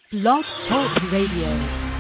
Blog Talk Radio.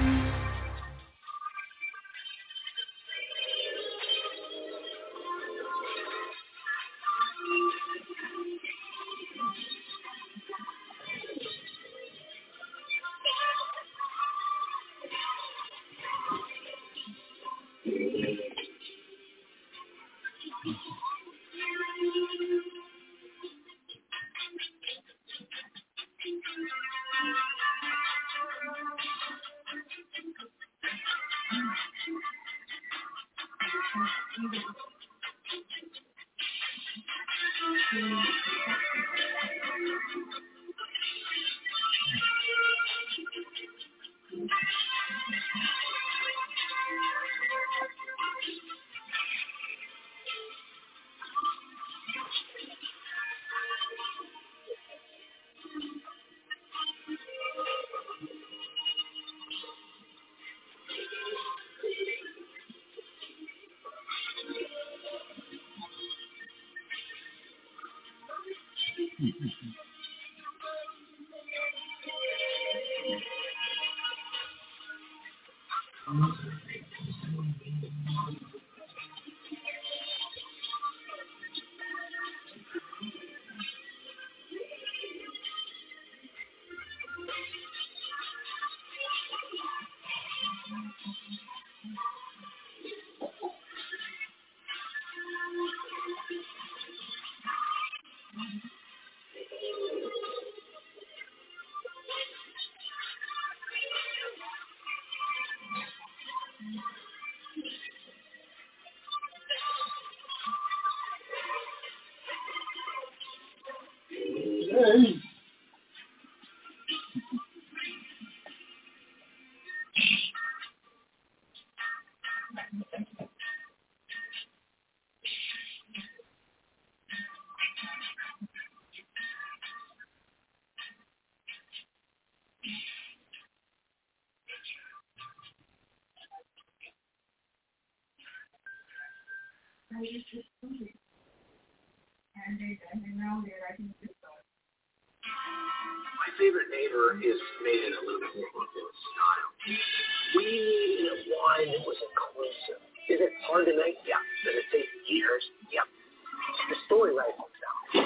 My favorite neighbor is made in a little bit more Buffalo style. We needed wine that was inclusive. Is it hard to make? Yeah. Does it take years? Yep. The story right folks out.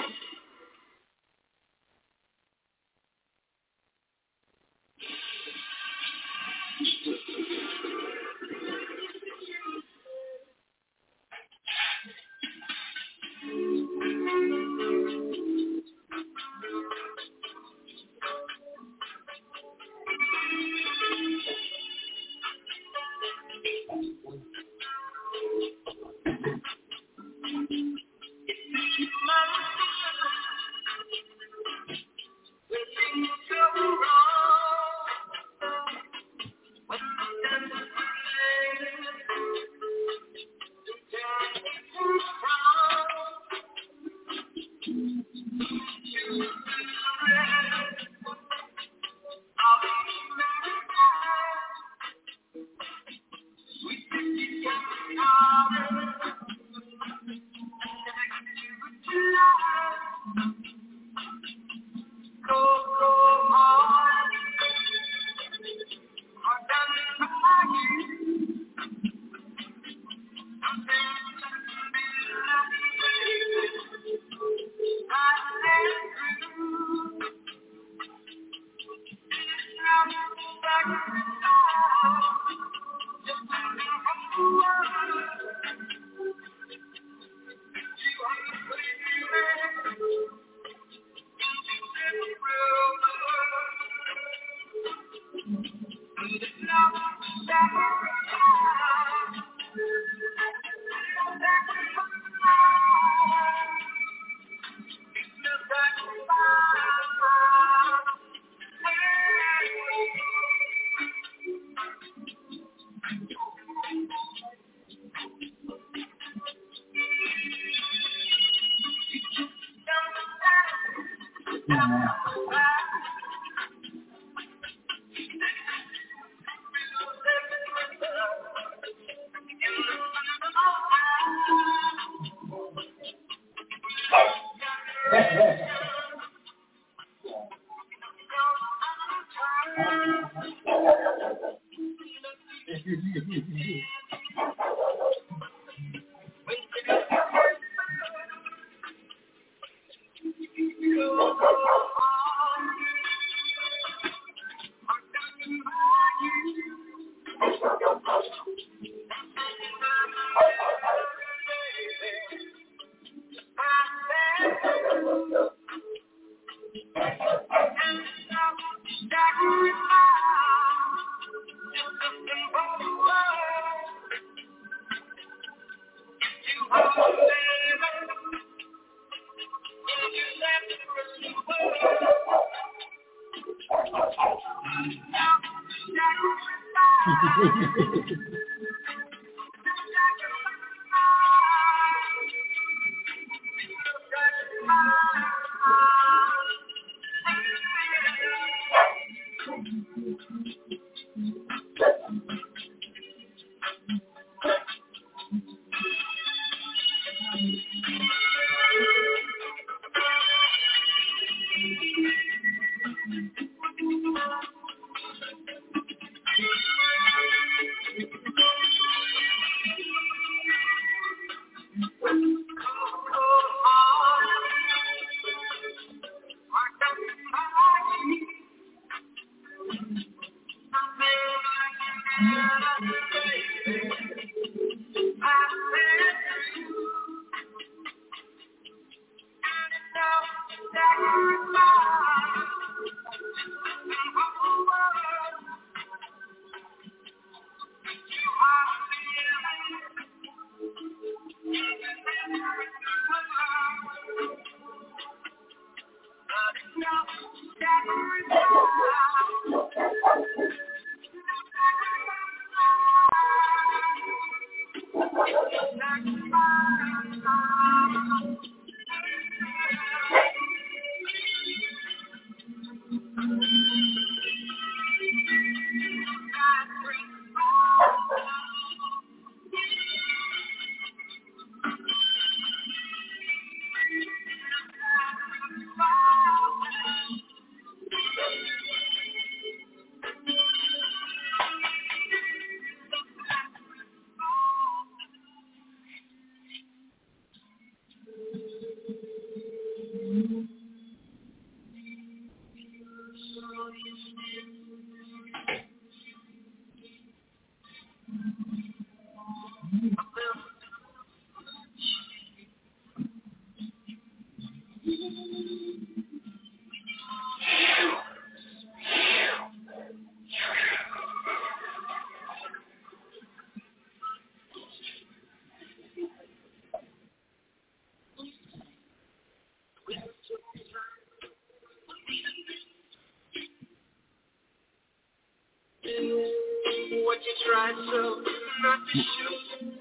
What you tried so not to show.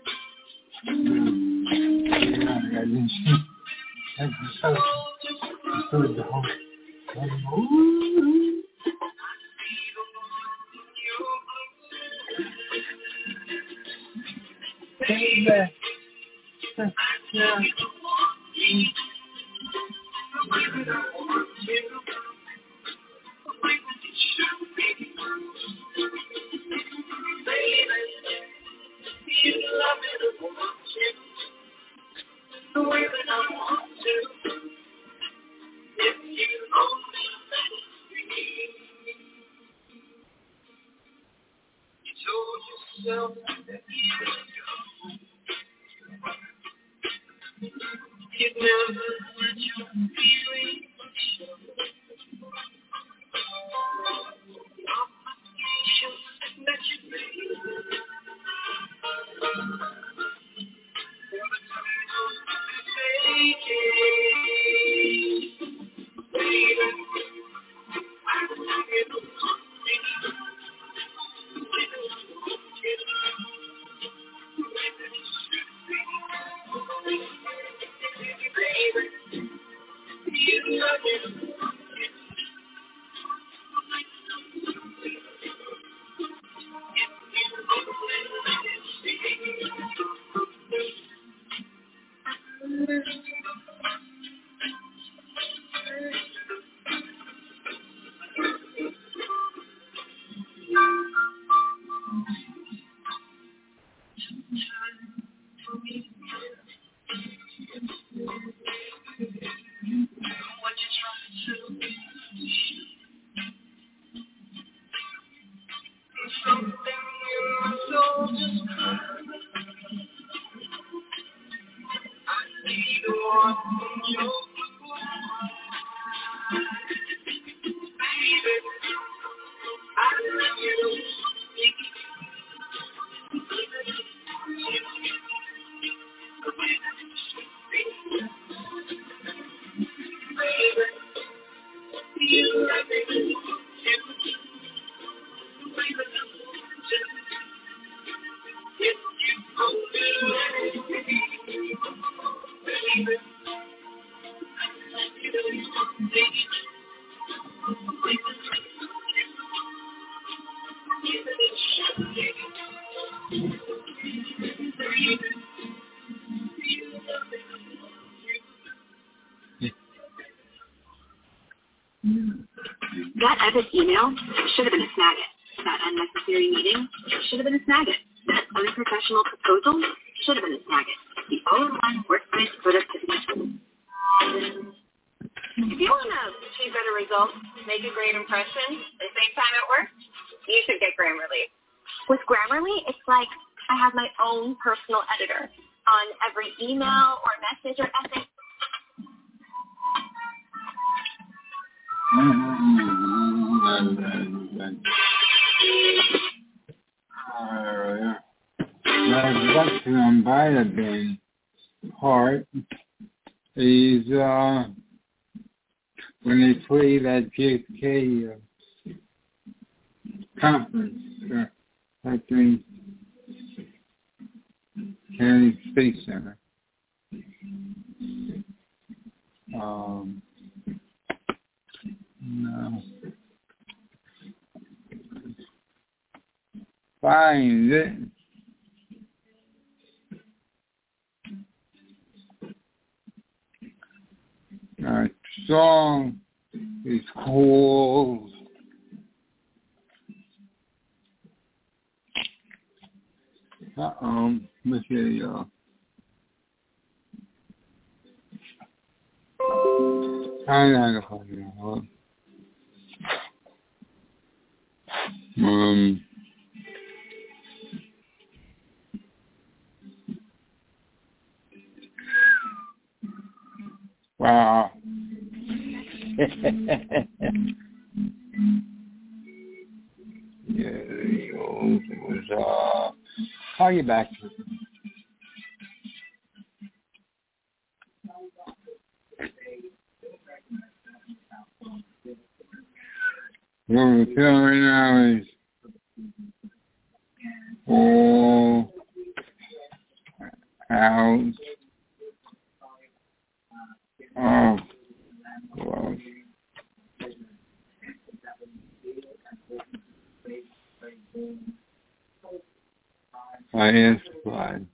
Baby. You love it. Something in my soul just cried. I need one from your baby. I love you. Baby, you love me. That epic email should have been a snagit. That unnecessary meeting should have been a snagit. That unprofessional proposal should have been a snagit. The all-in-one workplace productivity tool. If you want to achieve better results, make a great impression at the same time at work, you should get Grammarly. With Grammarly, it's like I have my own personal editor on every email or message or essay. That's the vitamin part is when they played at JFK conference at the Kennedy Space Center. No. Find it. Our song is called let's see, y'all. I know how to find it. Wow. Yeah, it was, call you back. What we're feeling right now is all out of love. I ask God.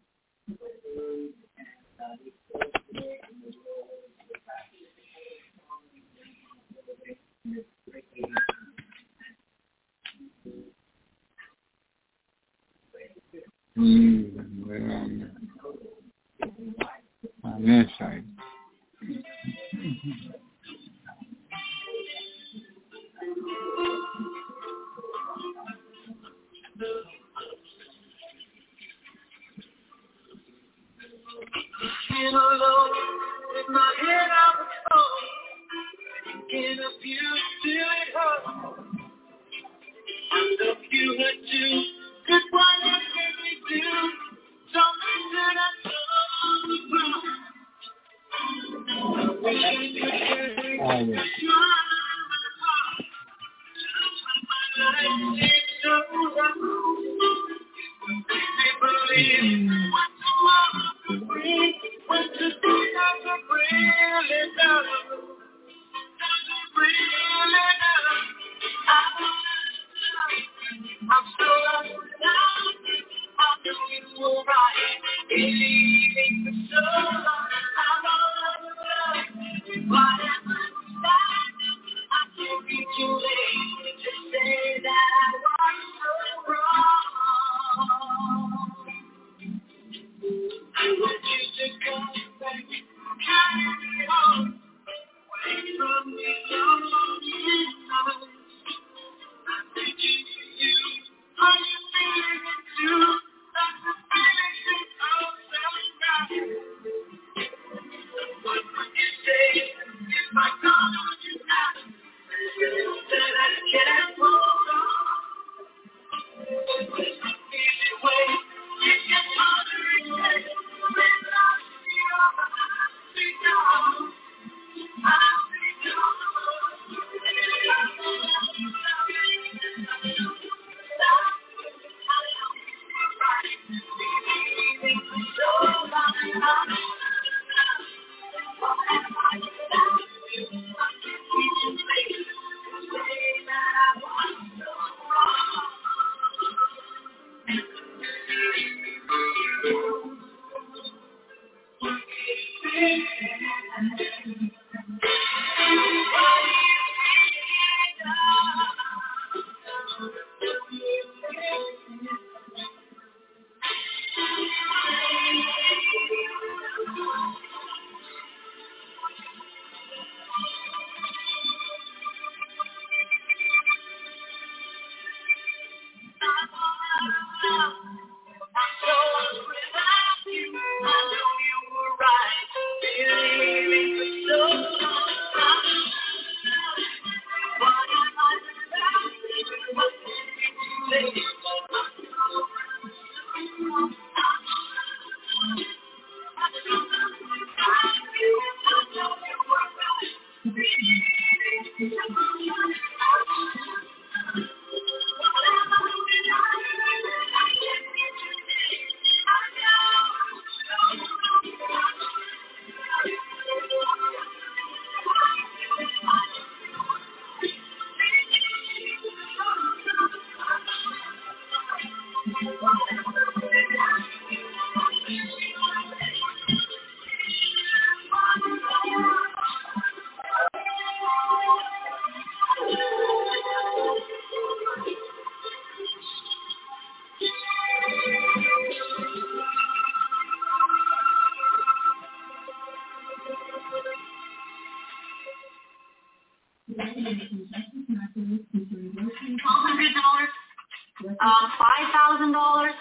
On this side. Been alone with my head out the phone, thinking of you till it hurts. And if you had to, good what else can we do? Something that I know we wrong. $5,000,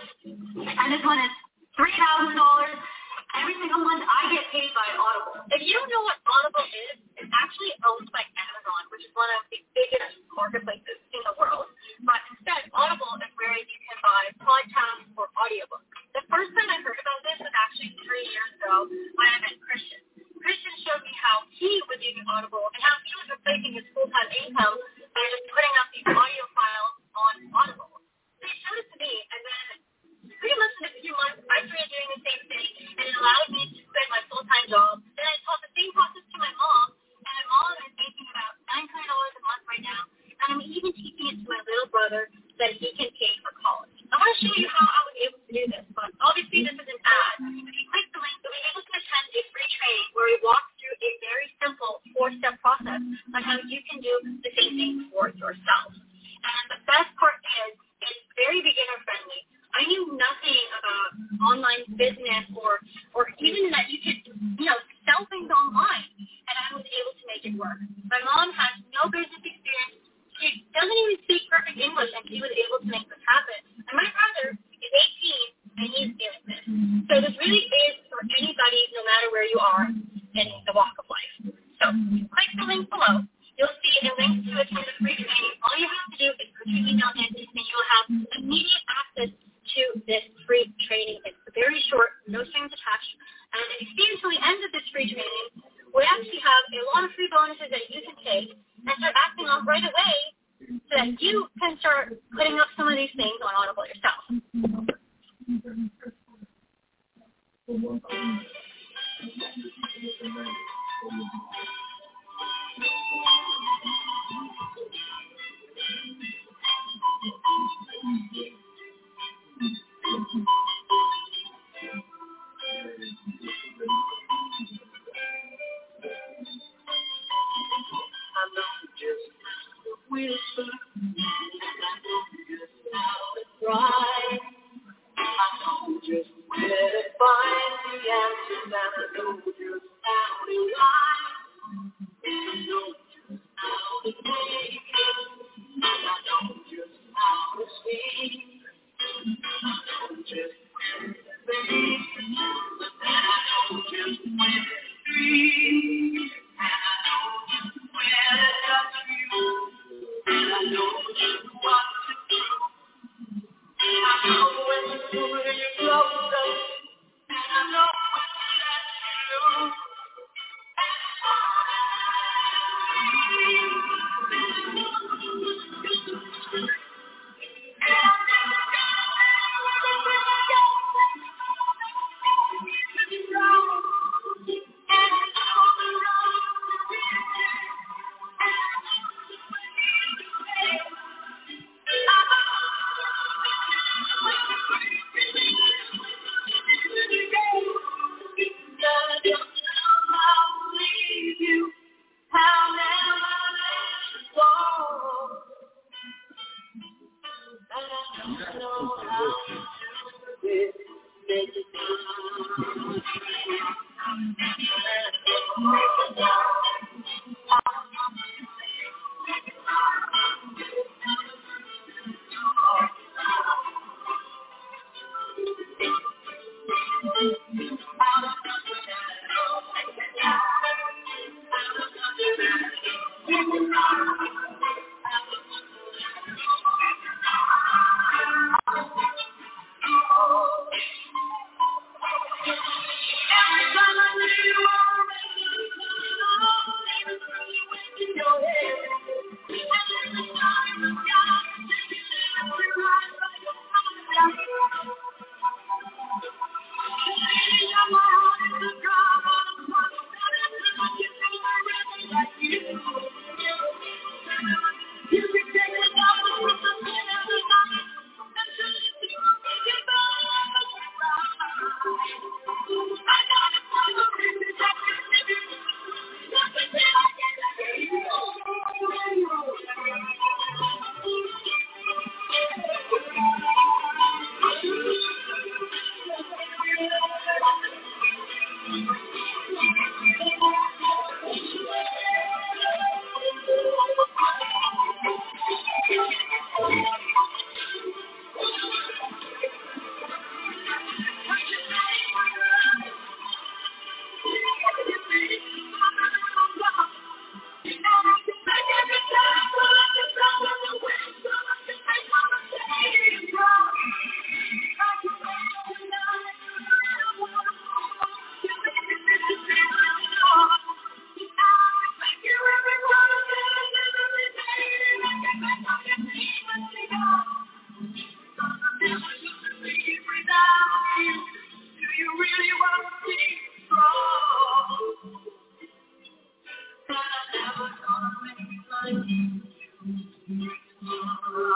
and this one is $3,000. Every single month I get paid by Audible. If you don't know what Audible is, it's actually owned by Amazon, which is one of the biggest marketplaces in the world. But instead, Audible is where you can buy podcasts or audiobooks. The first time I heard about this was actually 3 years ago when I met Christian. Christian showed me how he was using Audible and how he was replacing his full-time income by just putting up these audio files on Audible. So he showed it to me, and then pretty much in a few months, I started doing the same thing, and it allowed me to quit my full-time job. Then I taught the same process to my mom, and my mom is making about $900 a month right now, and I'm even teaching it to my little brother that he can pay for college. I want to show you how I was able to do this, but obviously this is an ad. If you click the link, you'll be able to attend a free training where we walk through a very simple 4-step process on how you can do the same thing for yourself. And the best part is, it's very beginner-friendly. I knew nothing about online business or even that you could, sell things online, and I was able to make it work. My mom has no business experience. She doesn't even speak perfect English, and she was able to make this happen. And my brother is 18, and he's doing this. So this really is for anybody, no matter where you are in the walk of life. So click the link below. You'll see a link to attend the free training. All you have to do is put your email in, and you'll have immediate access to this free training. It's very short, no strings attached. And if you stay until the end of this free training, we actually have a lot of free bonuses that you can take and start acting on right away so that you can start putting up some of these things on Audible yourself. I know just how to whisper, and I know just how to cry. I know just where to find the answers, and I know just how to lie. I know just how to take it, and I know just how to speak. I know just where to think, and I know just where to dream. And I know just where to touch you, and I know just what to do. I know when to pull you closer, and I know when to let you go. Every time I see you,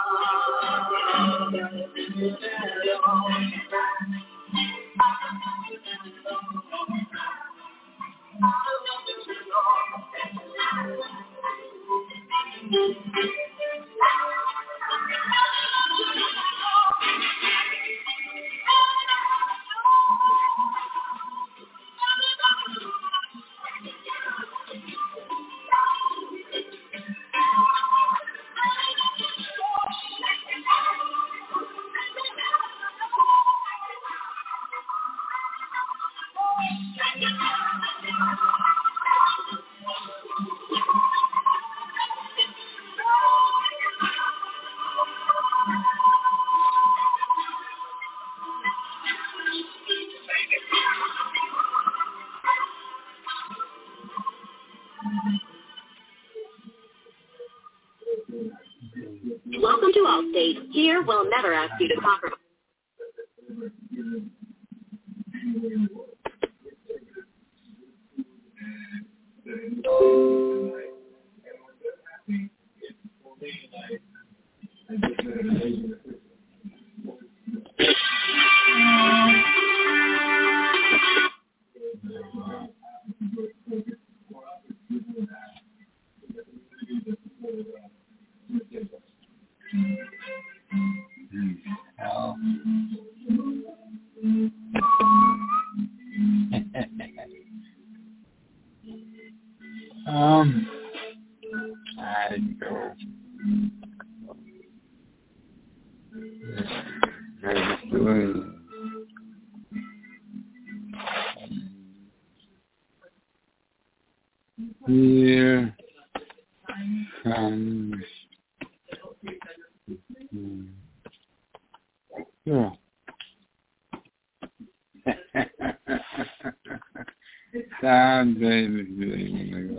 Welcome to Allstate. Here, we'll never ask you to compromise. I go. I'm doing. Here comes. Yeah. Sound baby.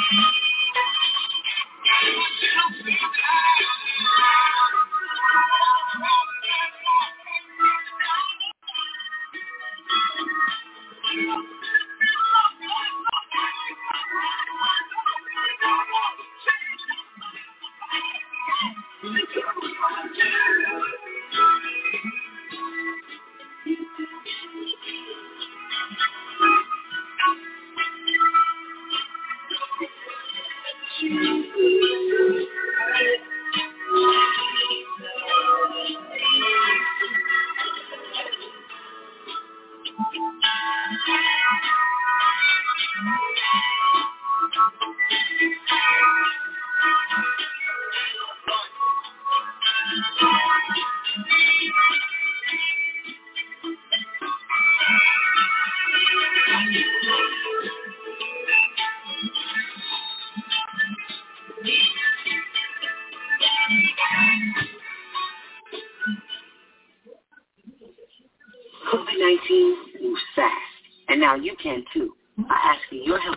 COVID-19 moves fast, and now you can too. I ask for your help.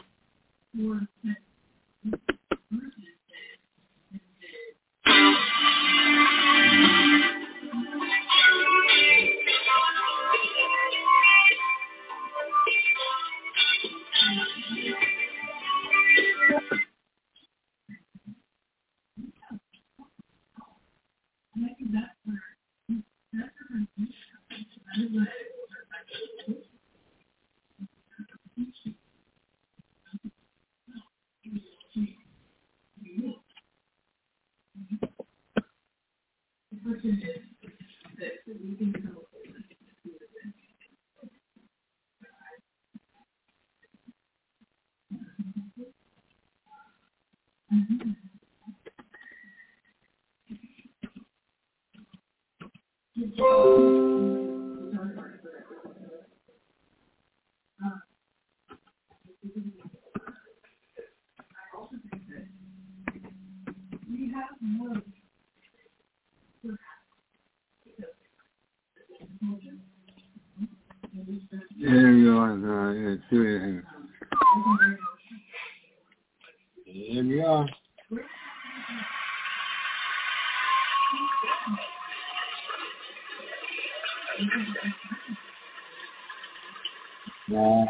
Here we are. Here we are. Yeah.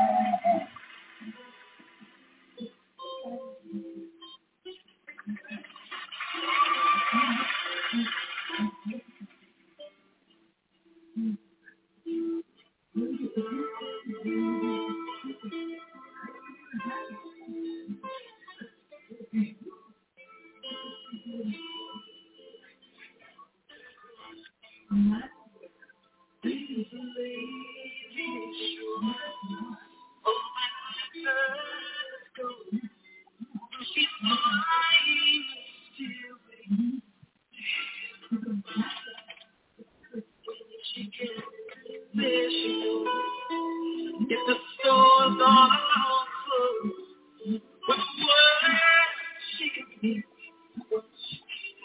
If the stores are all closed, what words she can be, what she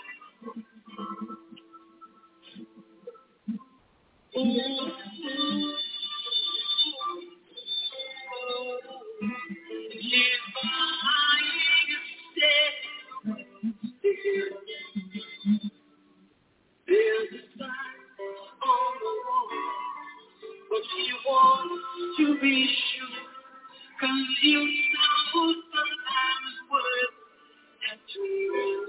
she's buying a there's a sign on the wall, but she wants to be sure, 'cause you know sometimes words have to real.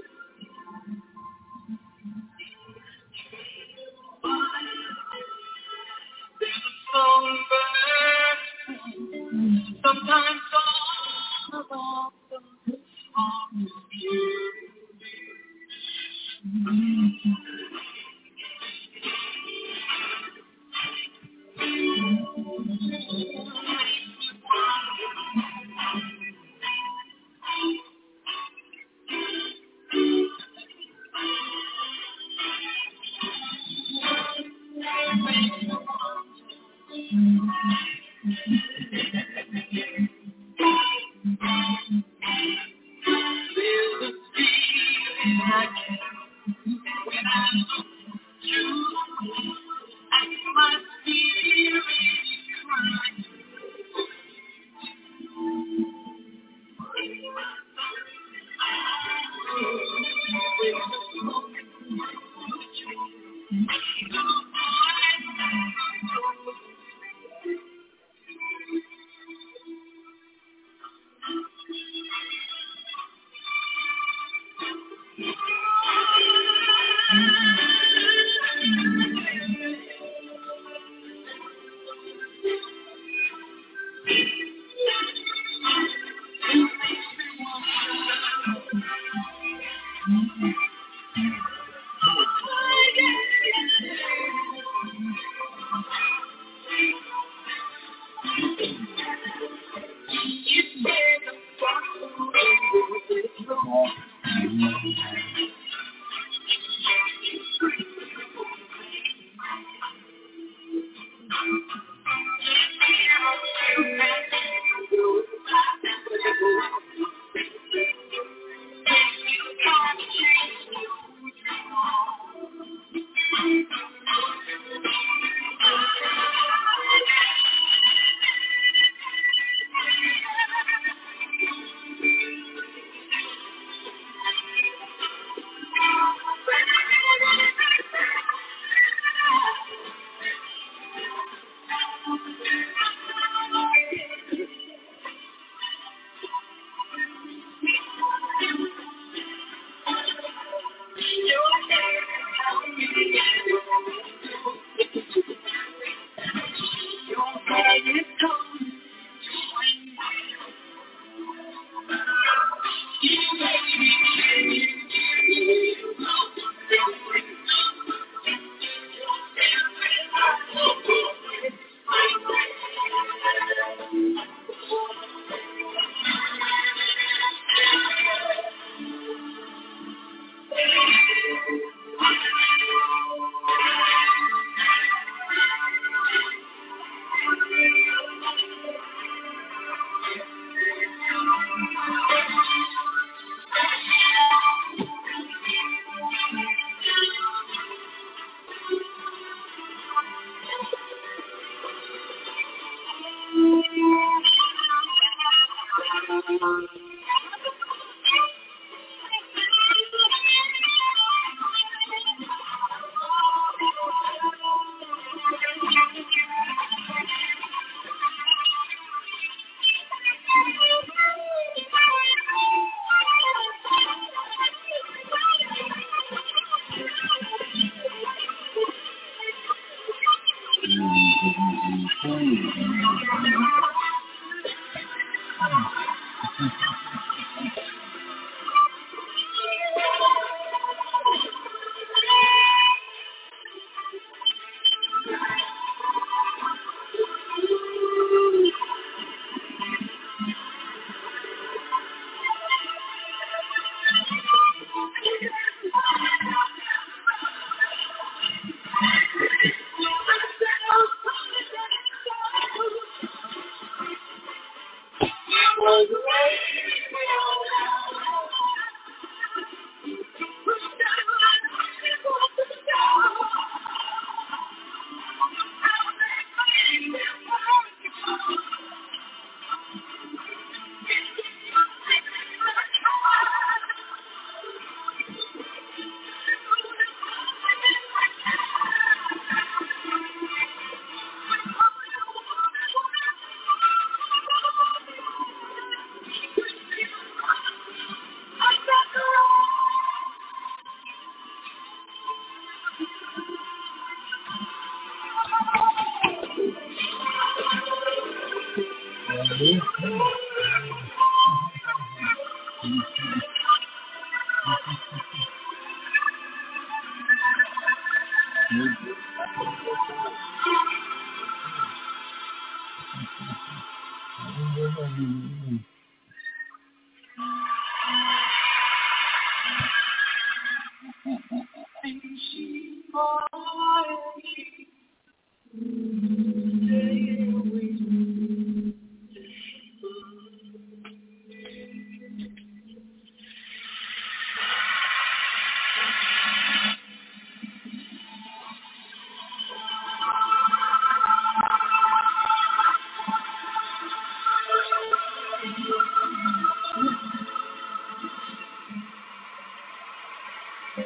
There's a songbird, sometimes all about them are you. There's a feeling I can't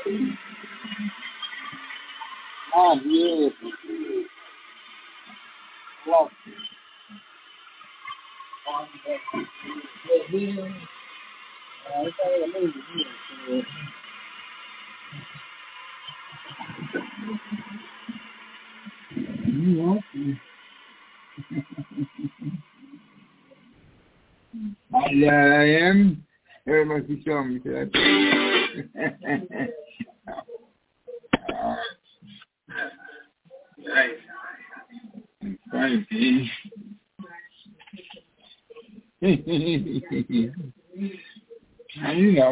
Ah, beautiful. Love. I am. Everybody keep showing me that. Nice. Funny. You know,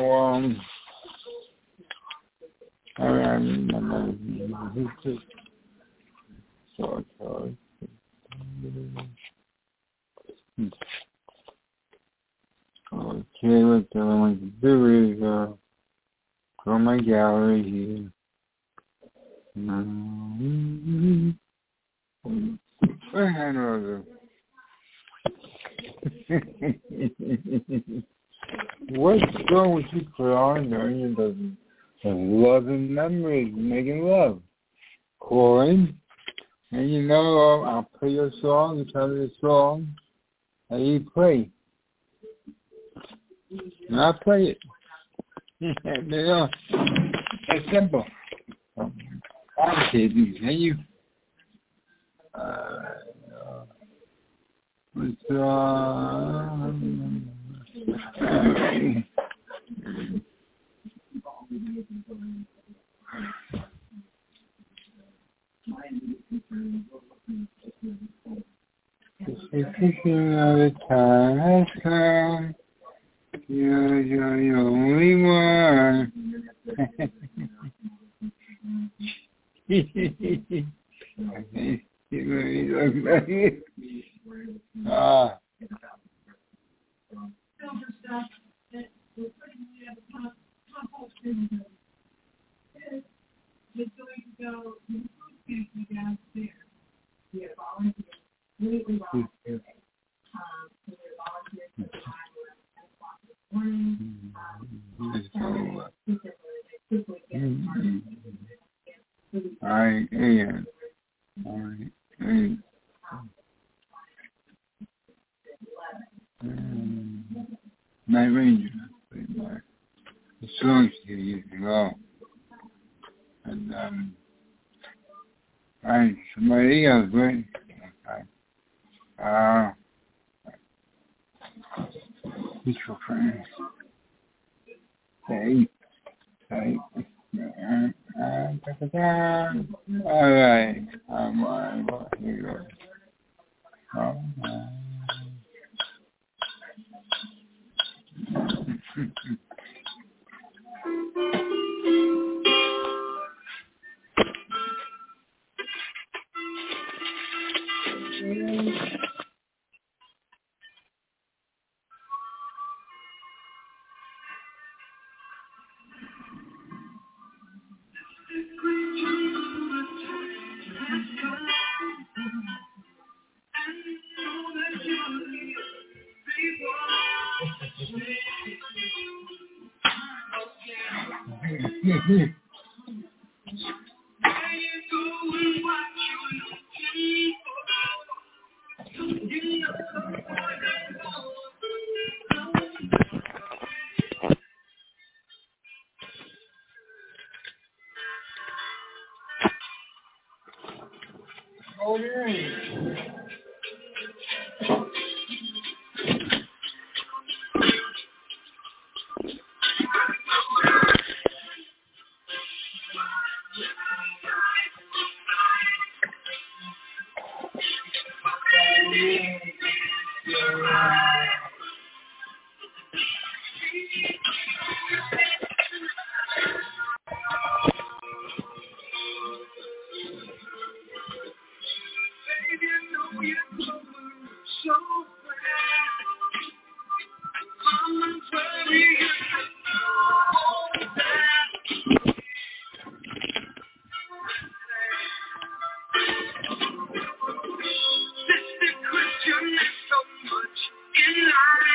I okay, what I want to do is go to my gallery here. I know. What's wrong with you put on there? It doesn't. Love and memories, making love. Calling. And you know, I'll play your song, you tell me the song, and you play. And I'll play it. You know, it's simple. Okay, can you? The suspicion of the time has come. You're the only one. Ah. Alright, yeah. Alright, hey. Night Ranger. The songs here years ago. And, somebody else, right? Mutual friends. Hey. Hey. Alright. Here you go.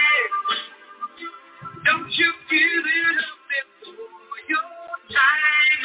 Don't you give it up before your time.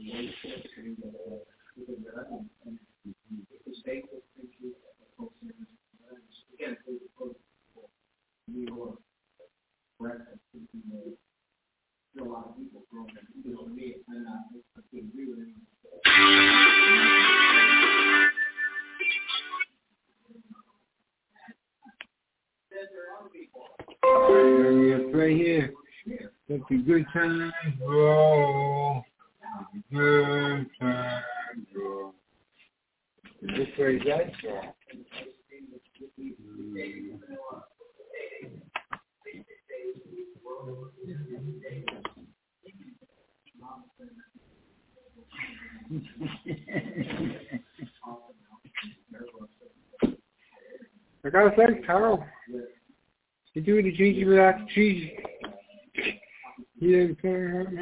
Right here. Let the good times roll. Good times roll. This way that song. I gotta say, Carl, you do the cheesy without the cheesy. He didn't say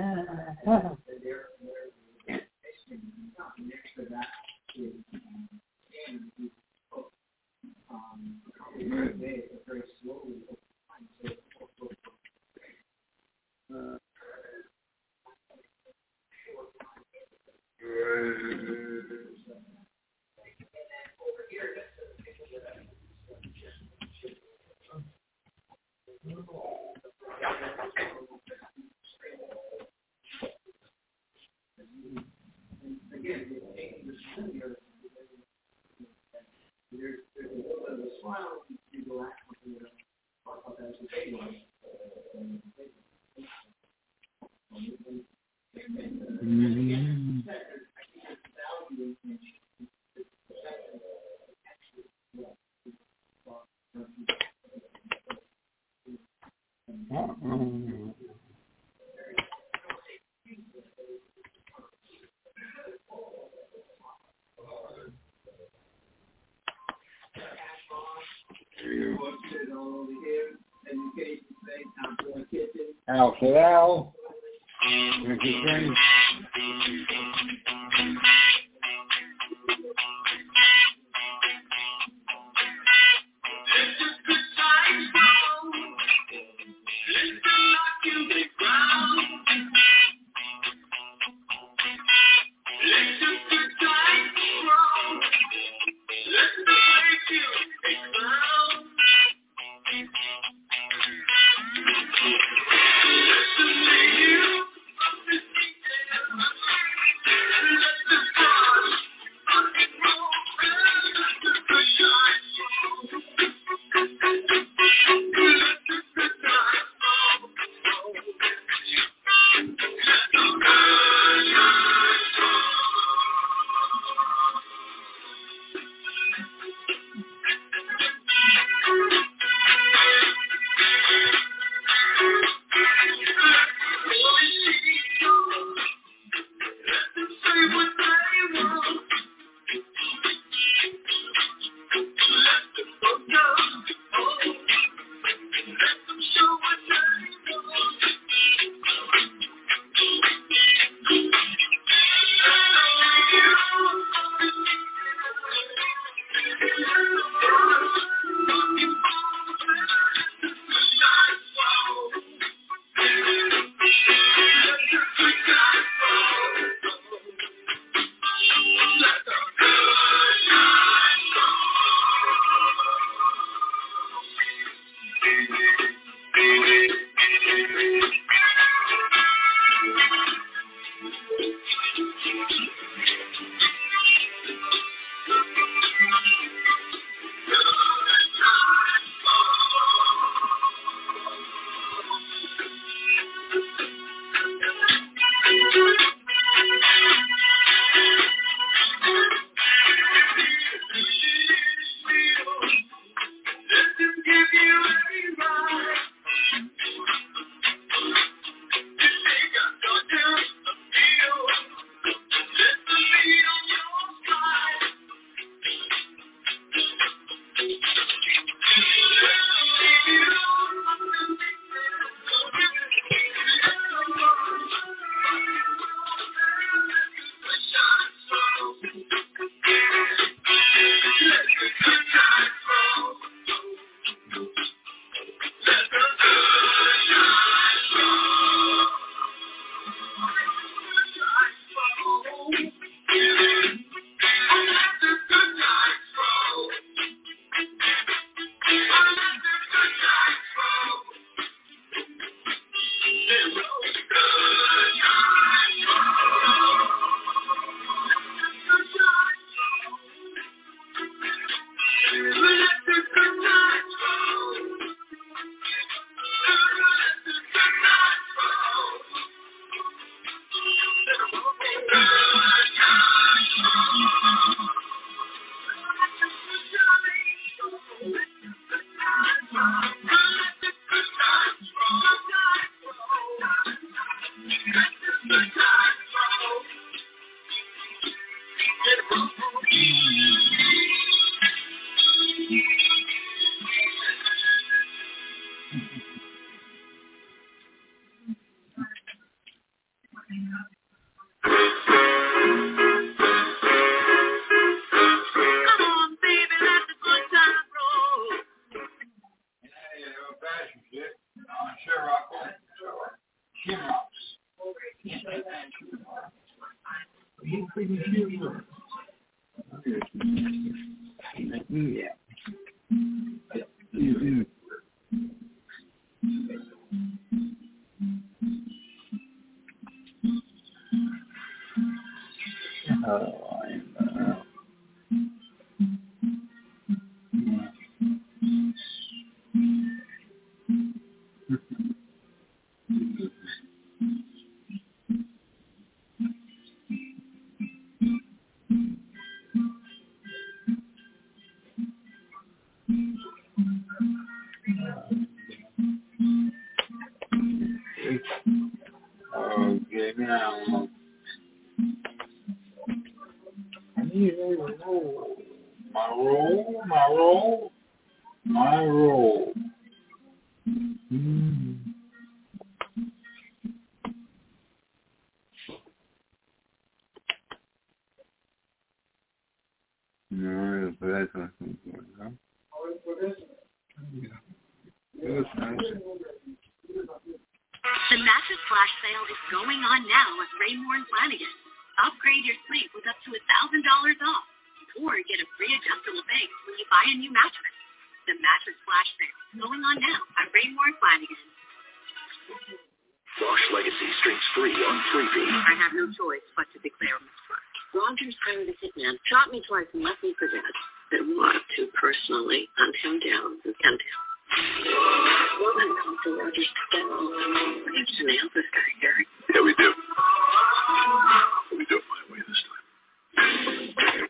Al for Al. Thank you, friends. Okay, now. I need a roll. My roll. No, but that's not something, huh? The mattress flash sale is going on now at Raymore & Flanigan. Upgrade your sleep with up to $1,000 off, or get a free adjustable base when you buy a new mattress. The mattress flash sale is going on now at Raymore & Flanigan. Bosch Legacy streams free on Freevee. I have no choice but to declare Miss Clark. Rogers hired a hitman, shot me twice, and left me for dead. Then wanted to personally hunt him down and count him. Woman come to Rogers to get all. We need to nail this guy, Gary. Yeah, we do. We do it my way this time.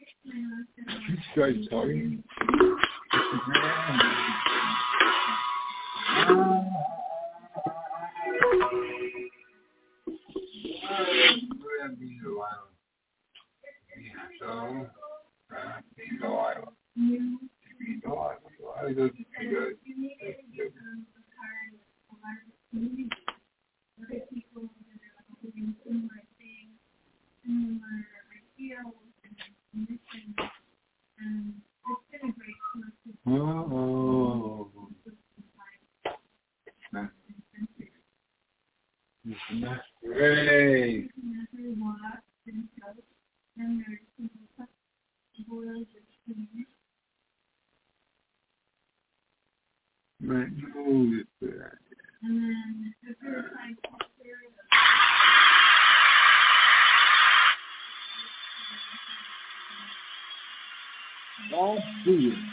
You guys talking? Great. All see it.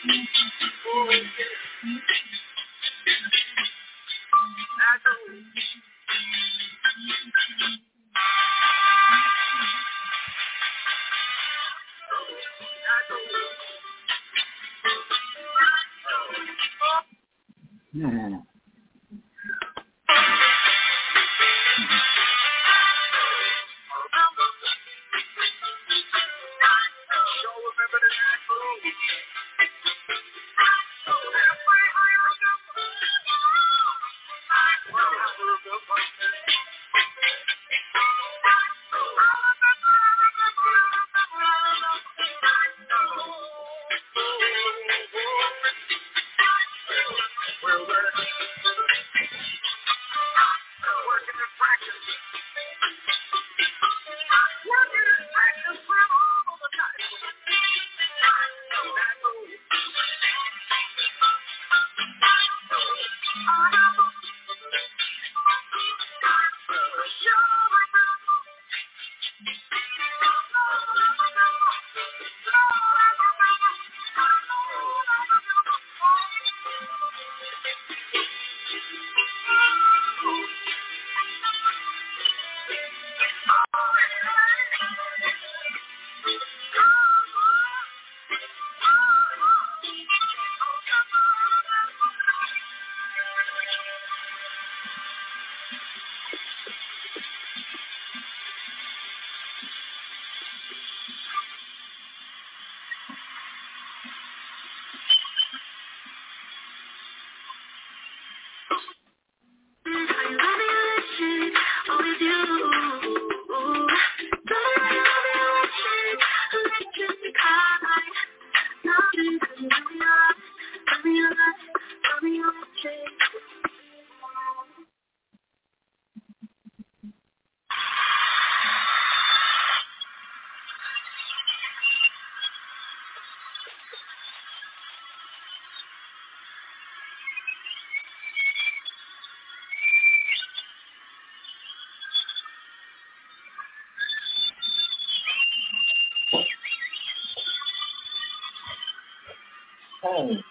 home. Thank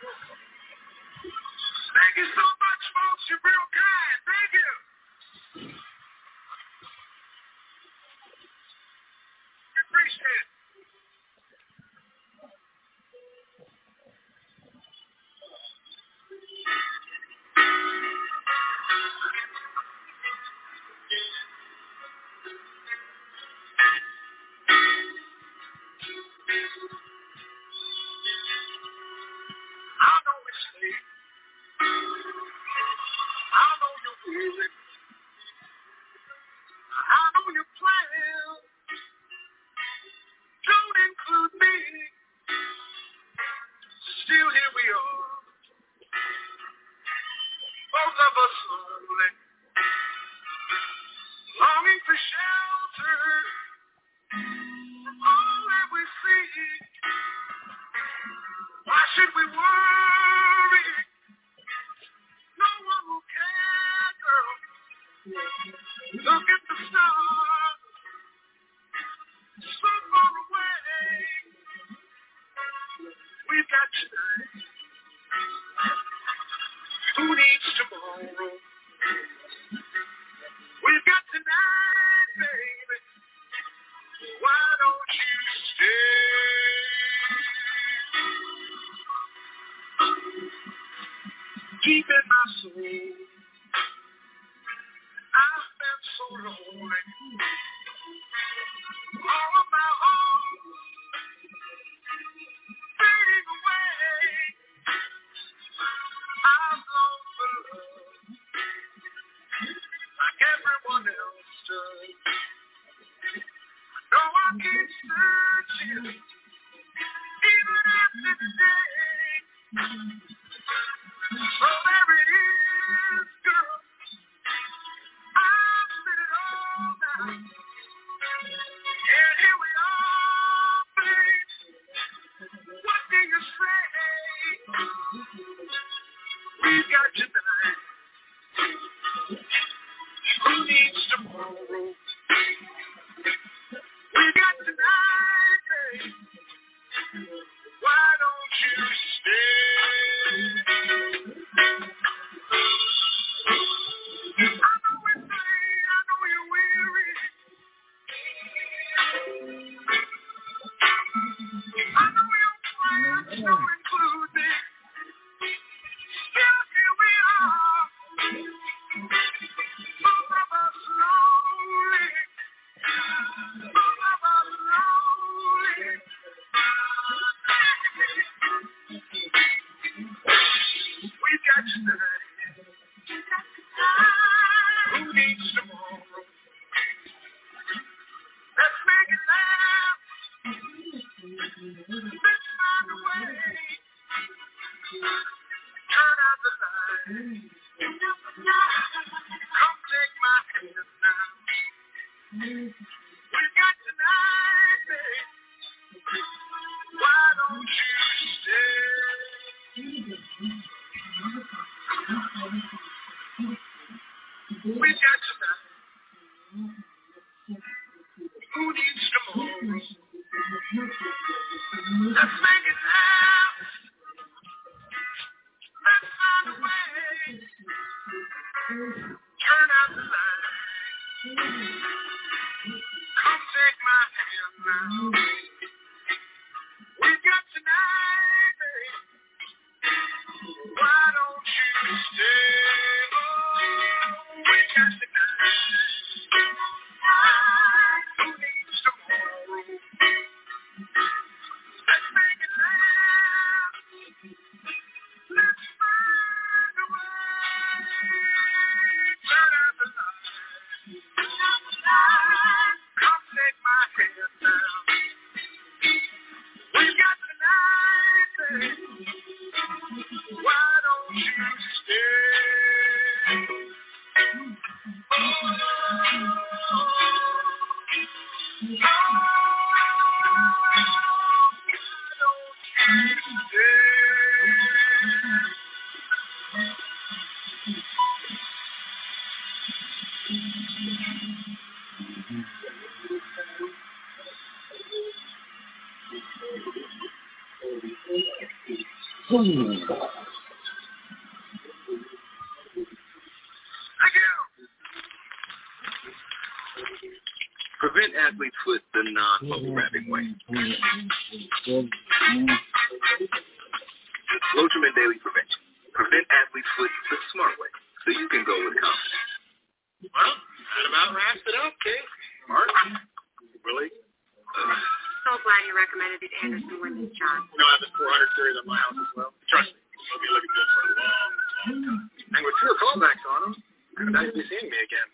you so much, folks. You're real kind. Thank you. Appreciate it. I know it's late. I know you're weary. I know your plans don't include me. Still here we are. Both of us lonely. Longing for shelter from all that we see. Why should we worry? No one will care, girl. Look at the stars, so far away. We've got tonight. Who needs tomorrow? We've got tonight, baby. Why don't you stay? Deep in my soul, I've been so lonely. All of my hopes fading away. I've longed for love like everyone else does. No, I keep searching even after today. So there it is, girl. I've said it all now. And here we are, babe. What do you say? We've got tonight. Who needs tomorrow? We got tonight, babe. Why don't you include me. Still here we are. Both of us lonely. Both of us lonely. We got tonight. Who needs tomorrow? Let's make it laugh. Let's find a way. Turn out the light. Come take my hand now. We got tonight, babe. Why don't you stay? We got tonight. Who needs tomorrow? Let's make it laugh. Let's find a way. Turn out the light. Come take my hand now. We got tonight, babe. Why don't you stay? Oh, we got tonight. Who needs tomorrow? Let's make it laugh. Let's find a way. Turn out the light. Come take my hand now. We got tonight, babe. Why don't you stay? Prevent athletes with the non-photographing way. Lotrimin Daily Prevention. Prevent athletes with the smart way, so you can go with confidence. Well, that about wraps it up, Dave. Mark? Really? So glad you recommended it, Anderson win this job. You know, I have a 400 series at my house as well. Trust me, he'll be looking good for a long time. And with 2 callbacks on him, you're nice to be seeing me again.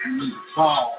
Fall.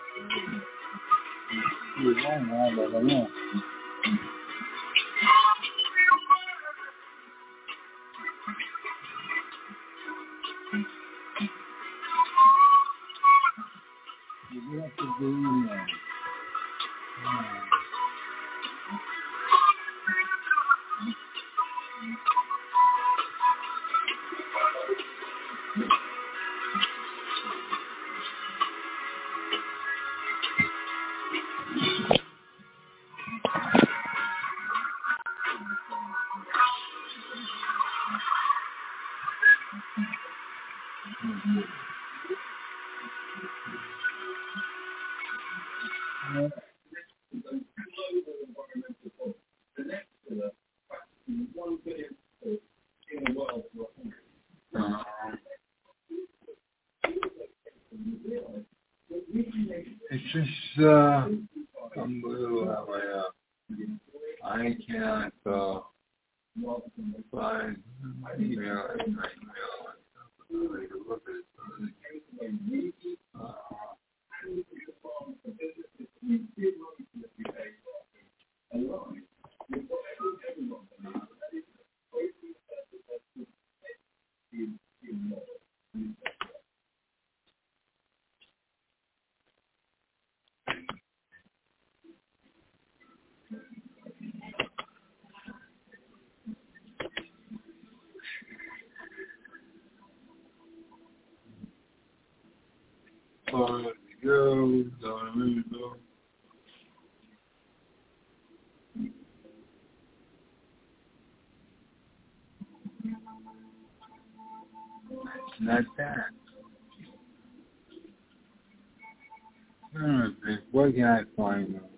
It's just unbelievable. I cannot find my email right now. Look at it. It's not that. Where can I find them?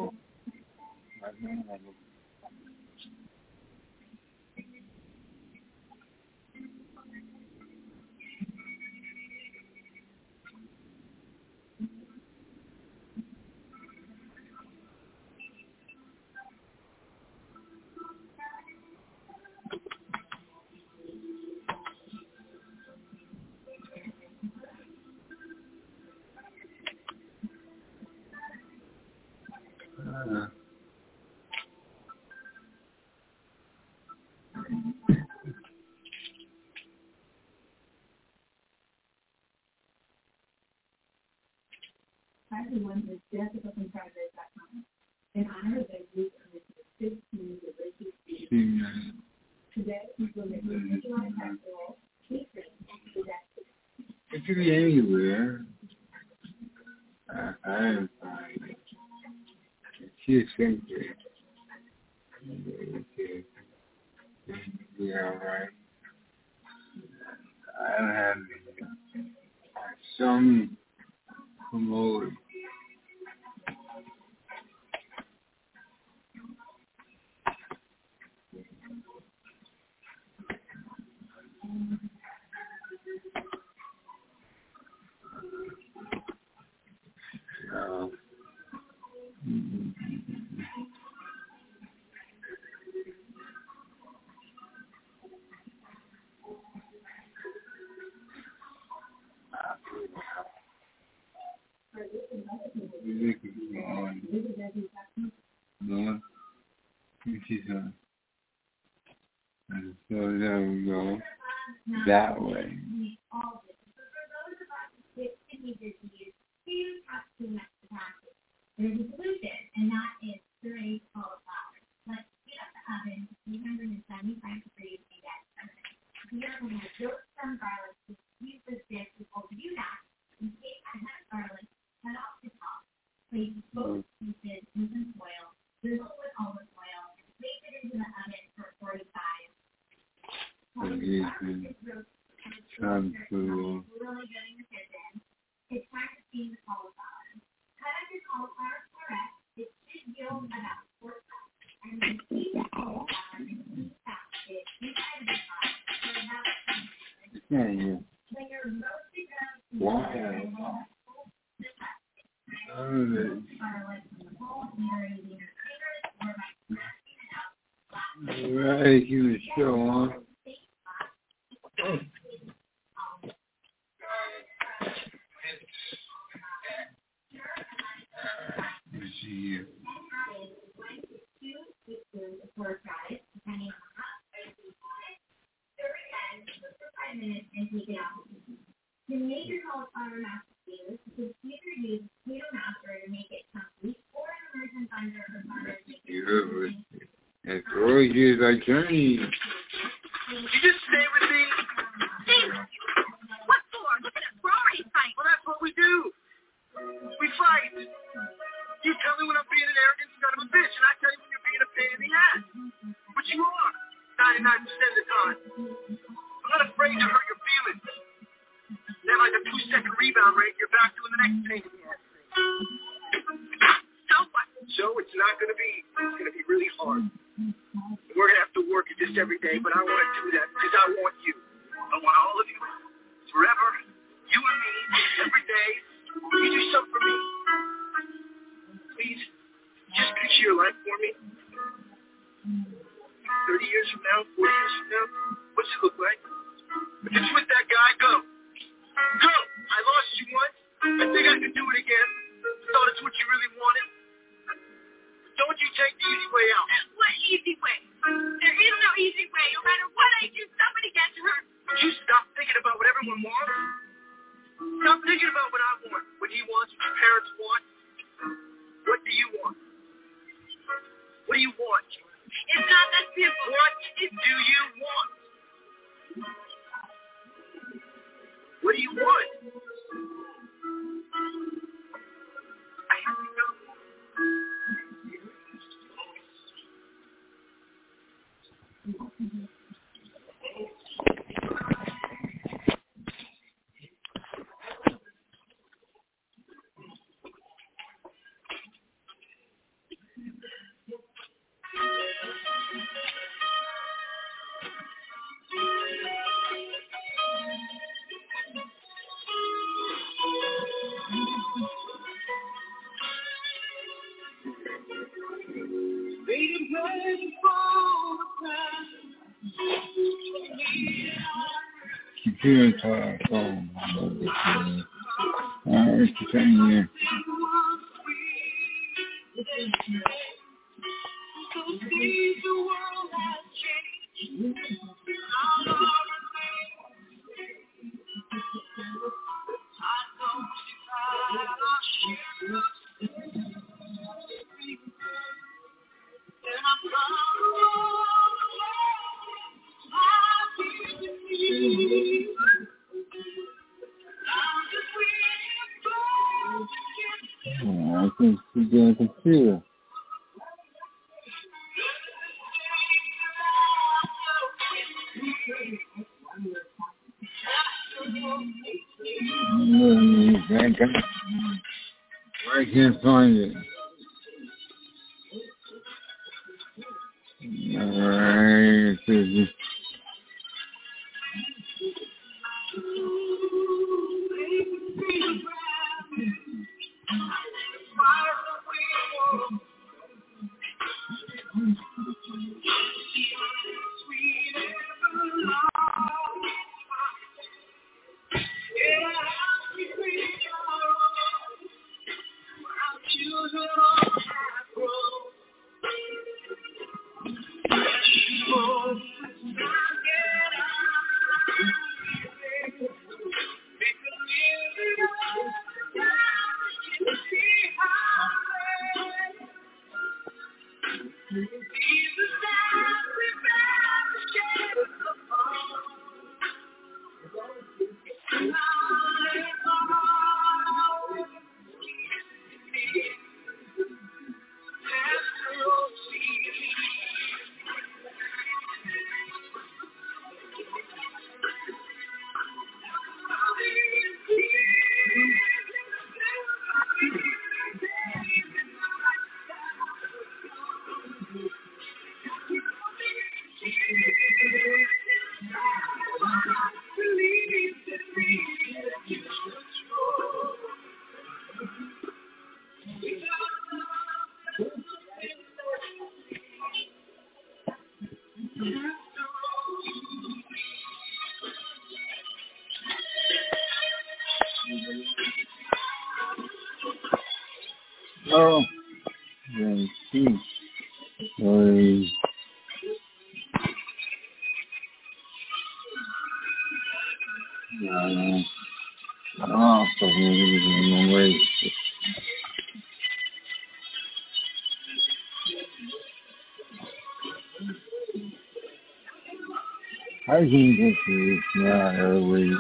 Hi everyone, it's Jessica from Progress.com. In honor of the group of 15 delicious foods, today we will make a visualized casserole featuring the destiny. It could be anywhere. I am fine. She's thinking. Yeah, right. I don't have some promote. No, she's on. And so there we go. That way. There's a solution, and that is pureed cauliflower. Let's heat up the oven to 375 degrees and get started. Here we're going to roast some garlic to use this dish to overdo that. And take a head of garlic, cut off the top, place both pieces in some oil, drizzle with olive oil, and place it into the oven for 45 minutes. Shampoo. Really getting the fish in. It's time to steam the cauliflower. Cut up your cauliflower correct. It should yield about 4 cups. And then steam the cauliflower in a deep basket inside of the pot for about 10 minutes. When you're roasting them, garlic from the bowl, either using your fingers or by smashing it out. Right, you was show on. Yeah. Horseradish, depending on how spicy you want it. Stir again, cook for 5 minutes, and take it out. To make your cauliflower mashed potatoes, you can either use potato masher to make it chunky, or an immersion blender or blender to make it As always is our journey. You just stay with me. What for? We're already fighting. Well, that's what we do. We fight. You tell me when I'm being an arrogant son of a bitch, and I tell you when you're being a pain in the ass. But you are, 99% of the time. I'm not afraid to hurt your feelings. Then like a 2-second rebound rate, you're back doing the next pain in the ass thing. So what? So it's not going to be. It's going to be really hard. We're going to have to work at this every day, but I want to do that because I want you. I want all of you. Forever. You and me. Every day. You do something for me. Please. Just picture your life for me. 30 years from now, 40 years from now, what's it look like? If it's with that guy, go. Go! I lost you once. I think I can do it again. Thought it's what you really wanted. Don't you take the easy way out. What easy way? There is no easy way. No matter what I do, somebody gets hurt. Would you stop thinking about what everyone wants? Stop thinking about what I want, what he wants, what your parents want. What do you want? What do you want? It's not that simple. What do you want? What do you want? I have to go. Computer talk. Oh, it's the same here. Oh, I can see the computer. I can't find it. Alright, Oh, I think this is not early.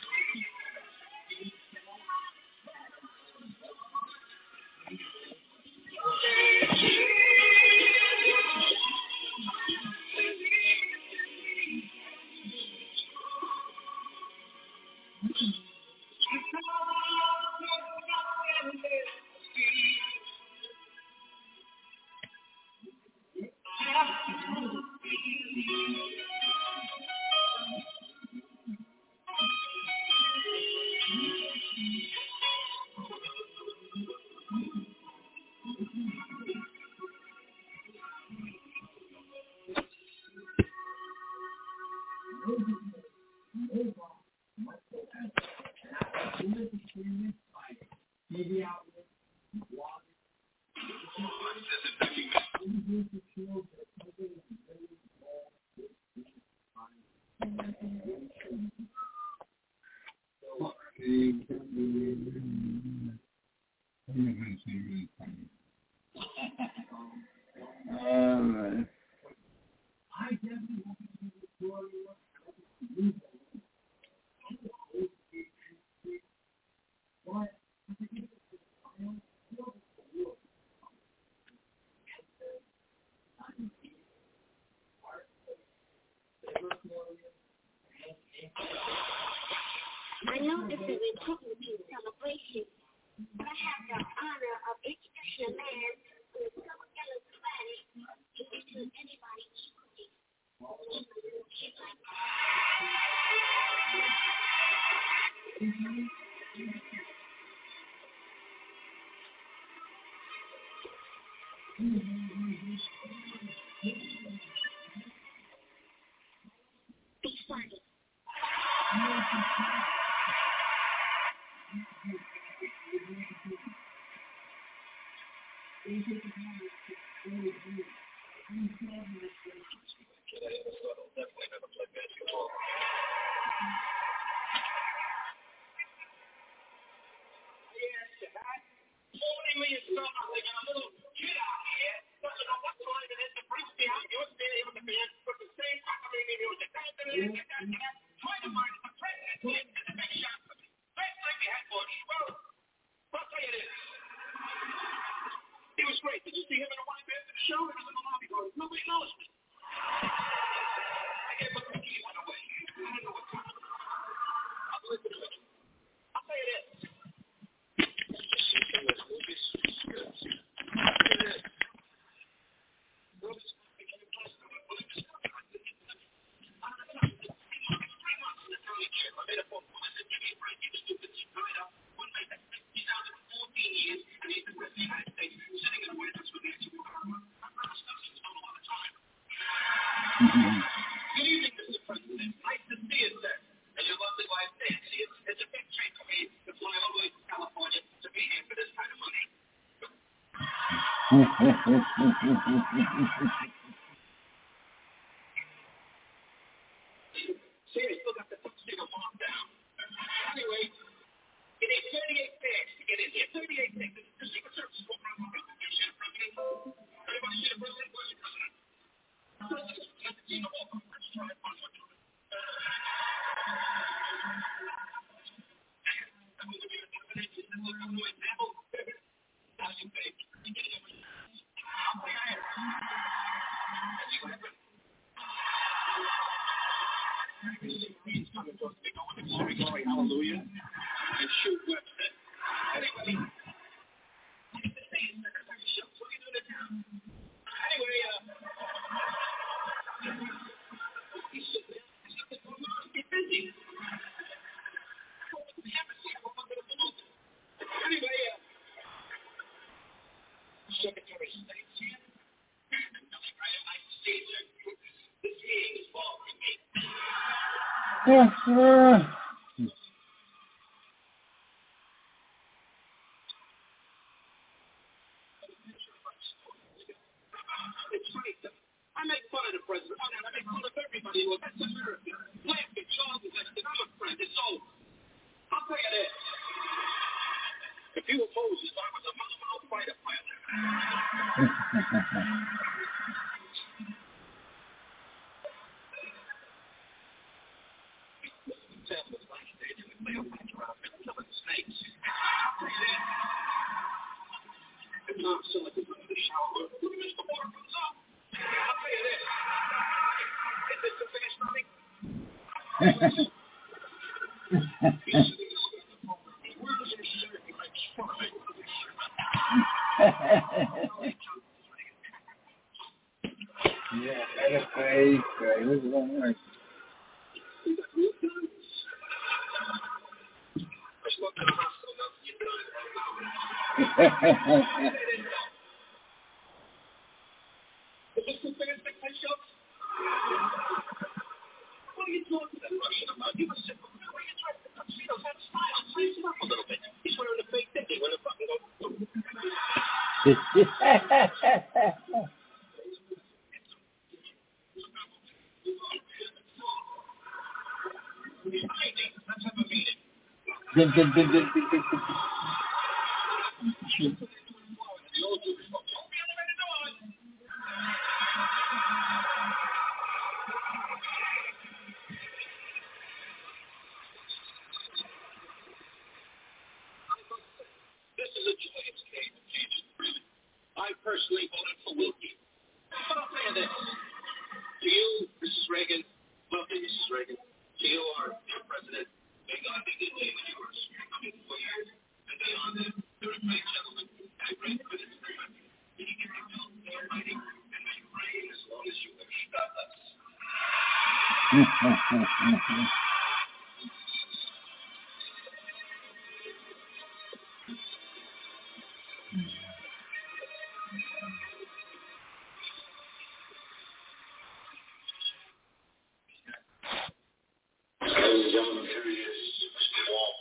I know this is a technical celebration, but I have the honor of introducing a man who is so charismatic he can do anybody equally. Be funny. He was great. Did you see him in the white band at the show? He was in the lobby going, nobody knows me. I gave him the key, went away. I don't know what time. I'll listen to it. I'll tell you this. Good evening, Mr. President. Nice to see you, sir. And your lovely wife, Nancy. It's a big treat for me to fly all the way to California to be here for this kind of money. See, I still got the tuxedo mark down. Anyway, it is 38 bags to get in here. 38 bags. The Secret Service is going around looking for you, Mr. President. Anybody see the president? Where's the president? Let's see the wall. Let's try it one more time. Hallelujah. And shoot Webster. Anyway, what do you do now? Anyway, he's sitting there. He's busy. Anyway, Secretary of State's here. United States. This game is following me. It's funny. I make fun of the president. I make fun of everybody. Well, that's America. Laughing, Charles is everything. I'm a friend. It's over. I'll tell you this. If you oppose this, I was a mile fighter pilot. Sam was backstage in the Cleopatra outfit killing snakes. I'll tell you this. If Tom Selleck is under the shower, look at Mr. Water comes up. I'll tell you this. Is this the finish line? He's sitting over the phone. He wears his shirt. He makes fun of it. Yeah, better face. This is one nice. We got real guns. I spoke to the hospital. Now, you done. Is this the finish line, show? What are you talking to that Russian about? You were simple. What are you trying to do? Tuxedos have style. Spice it up a little bit. He's wearing a fake dicky when the fucking goes. Let's have a meeting. This is a joyous day for Kansas. I personally voted for Wilkie. But I'll tell you this. To you, Mrs. Reagan, lovely Mrs. Reagan, to you, our president, may God be good to you and yours. You're coming 4 years and beyond that. You're a great gentleman and a great president for your country. And you get your health and your writing and may you reign as long as you wish. God bless. Ladies and gentlemen, here he is, Mr. Walt.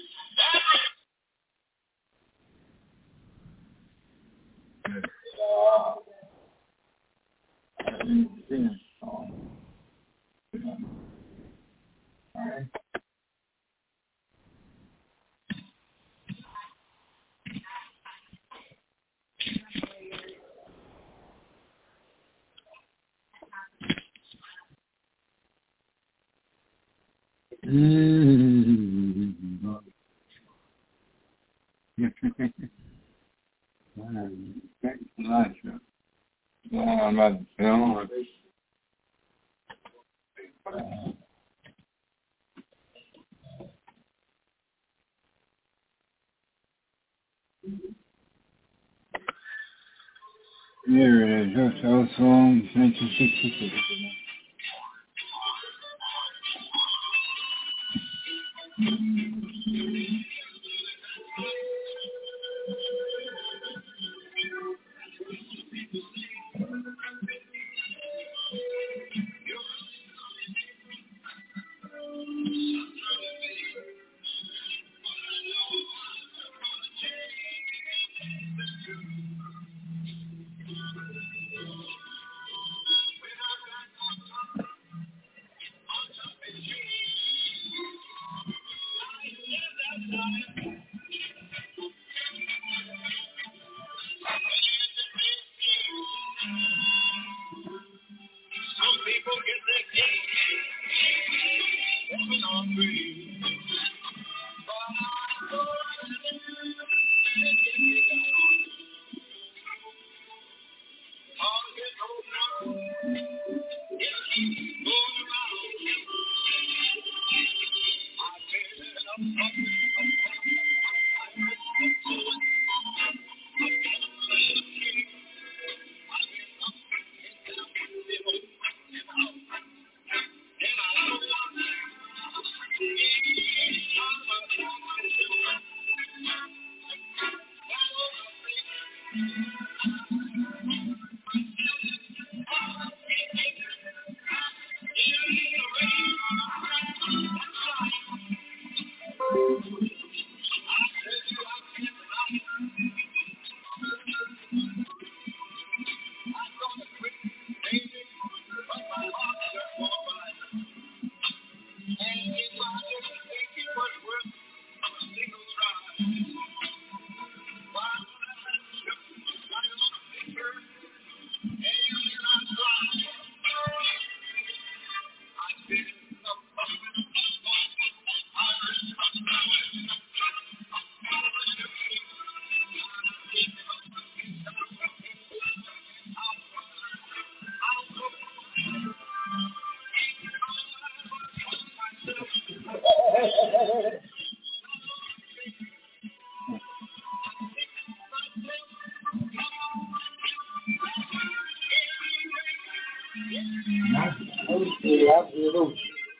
Here it is, Hotel Song, 1966. Yeah, absolutely.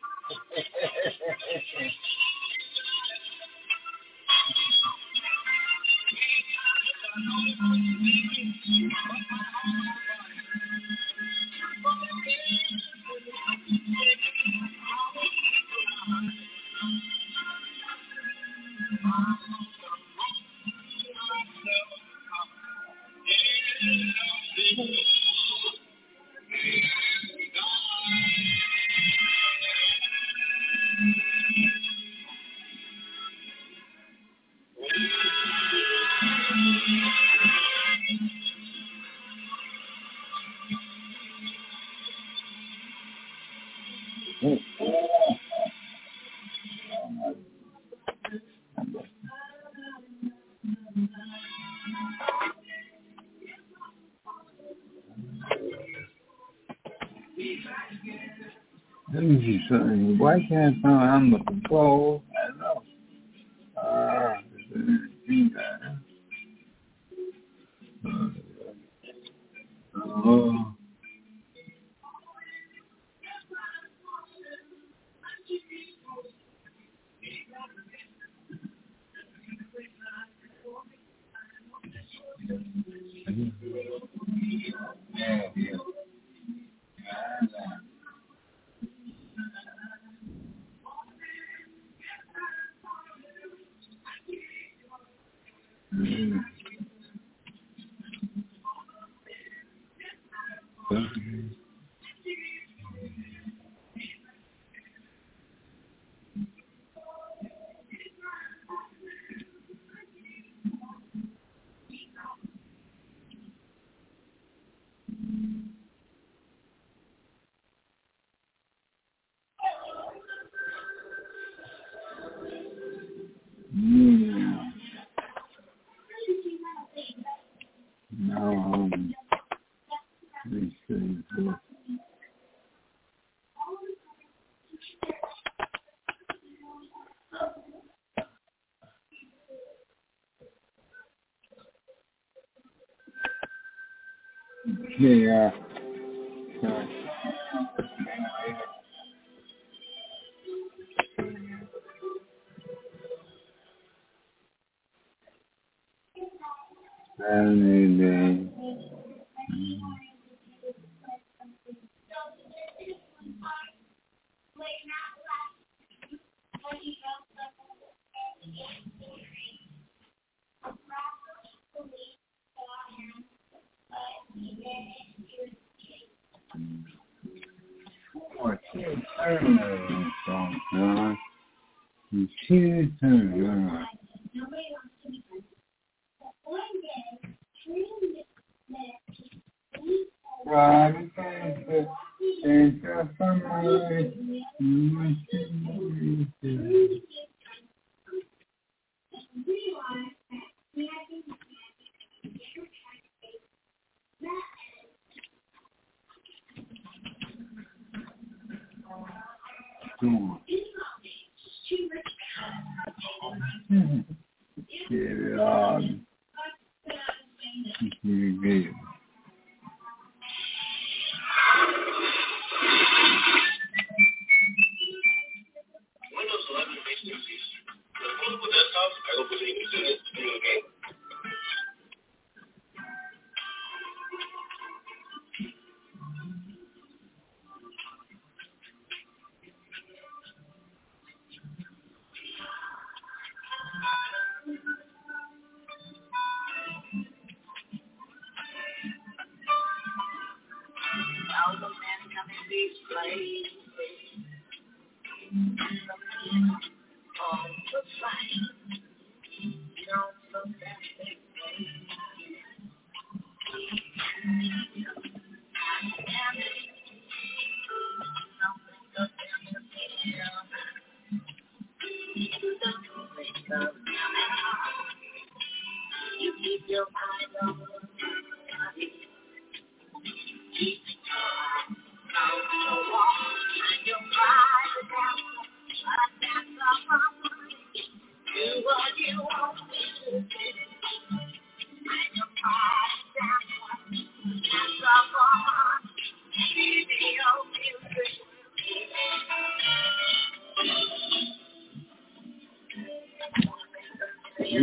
Let me see something. Why can't I find I'm the control? I don't know. Yeah.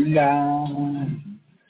down.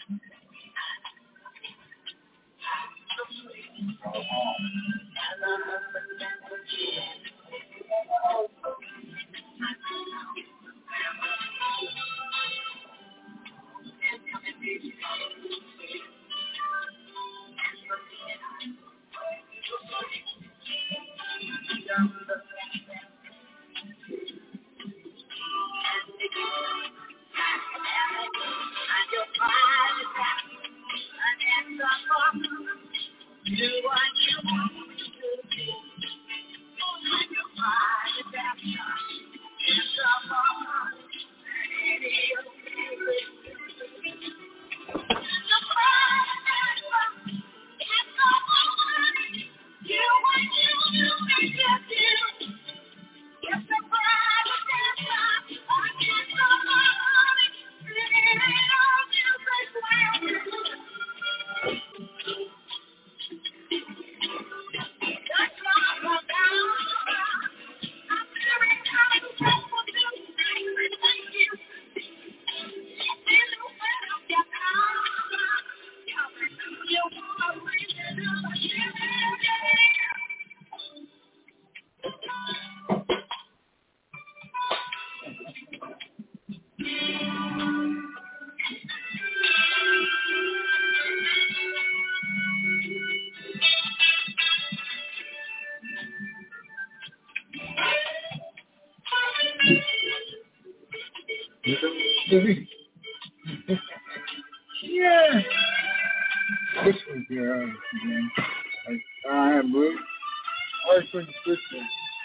Yeah. This one's here again. I have moved. Where's the system?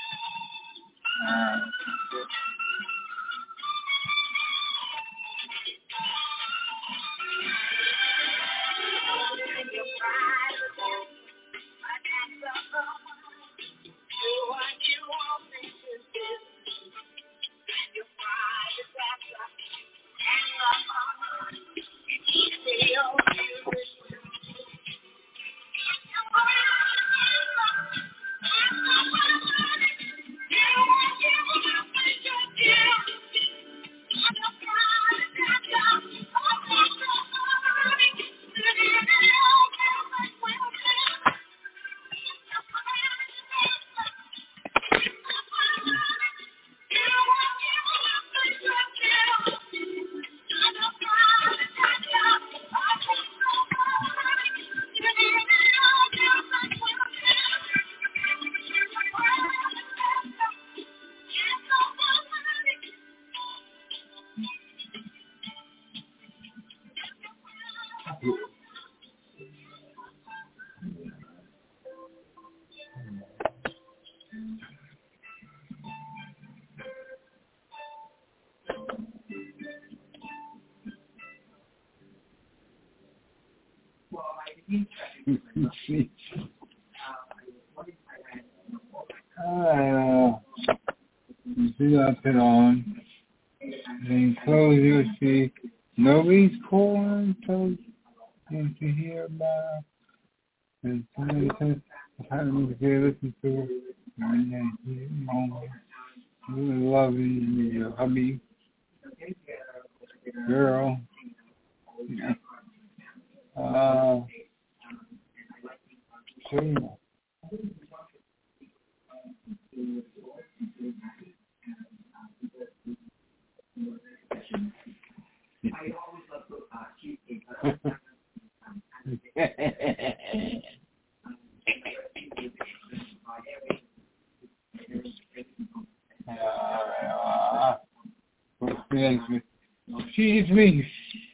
You see that put on, then close your see. Nobody's calling, so you can hear about. And somebody says, I don't listen to it. Really loving your hubby, girl. Yeah. Excuse me.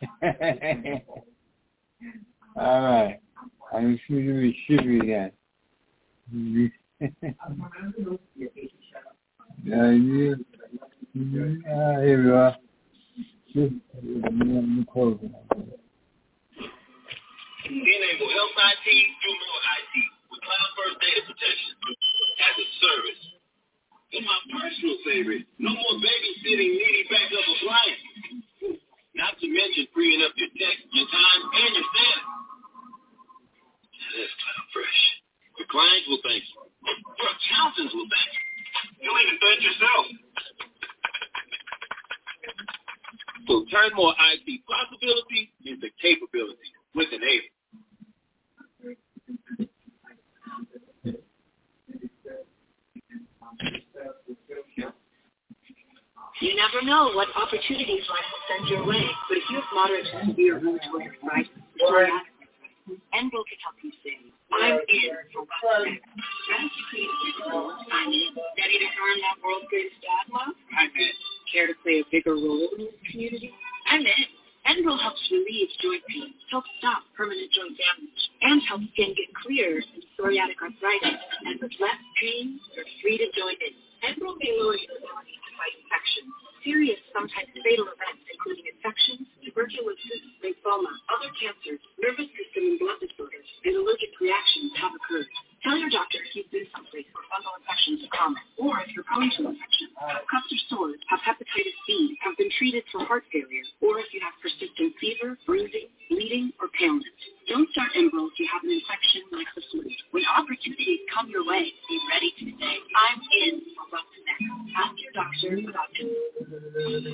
All right. I'm excusing me shivery again. Here we are. Enable Health IT through more IT with cloud-first data protection as a service. And my personal favorite, no more babysitting needy backup appliances. Not to mention freeing up your tech, your time, and your staff. That's CloudFresh. Your clients will thank you. Your accountants will thank you. You'll even thank yourself. So turn more IT possibility into capability with Enable. You never know what opportunities life will send your way, but if you have moderate to severe rheumatoid arthritis, Enbrel can help you soon. I'm in for what's next. Ready to create a bigger role? I'm in. Ready to earn that world's greatest dad love? I'm in. Care to play a bigger role in this community? I'm in. Enbrel helps relieve joint pain, helps stop permanent joint damage, and helps skin get clear in psoriatic arthritis. And with less pain, you're free to join in. Enbrel may lower your ability to fight infections. Serious, sometimes fatal events, including infections, tuberculosis, lymphoma, other cancers, nervous system and blood disorders, and allergic reactions have occurred. Tell your doctor if you've been someplace where fungal infections are common, or if you're prone to infections, have cuts or sores, have hepatitis B, have been treated for heart failure, or if you have persistent fever, bruising, bleeding, or paleness. Don't start Enbrel if you have an infection like the flu. When opportunities come your way, be ready to say, I'm in for what's next. Ask your doctor about Enbrel.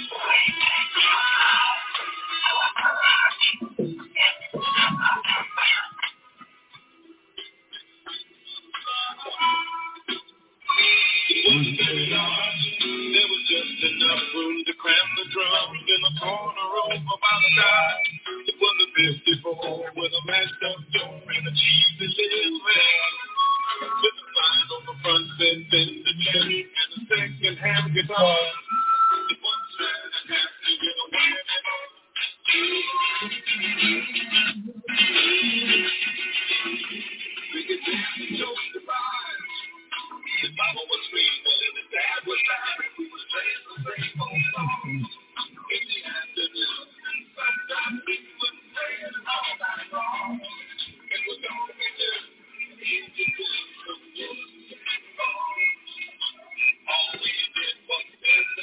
There was just enough room to cram the drums in a corner room about a dime. It was a 54 with a mashed up door and a cheesy little van. With a sign on the front that said the jet and a second-hand guitar. It was sad and half to get away and all. We could dance and joke goodbye. His mama was screaming and his dad was laughing. We was playing the same old songs in the afternoon. Sometimes we wouldn't play it all night long. It was all we did. All we did was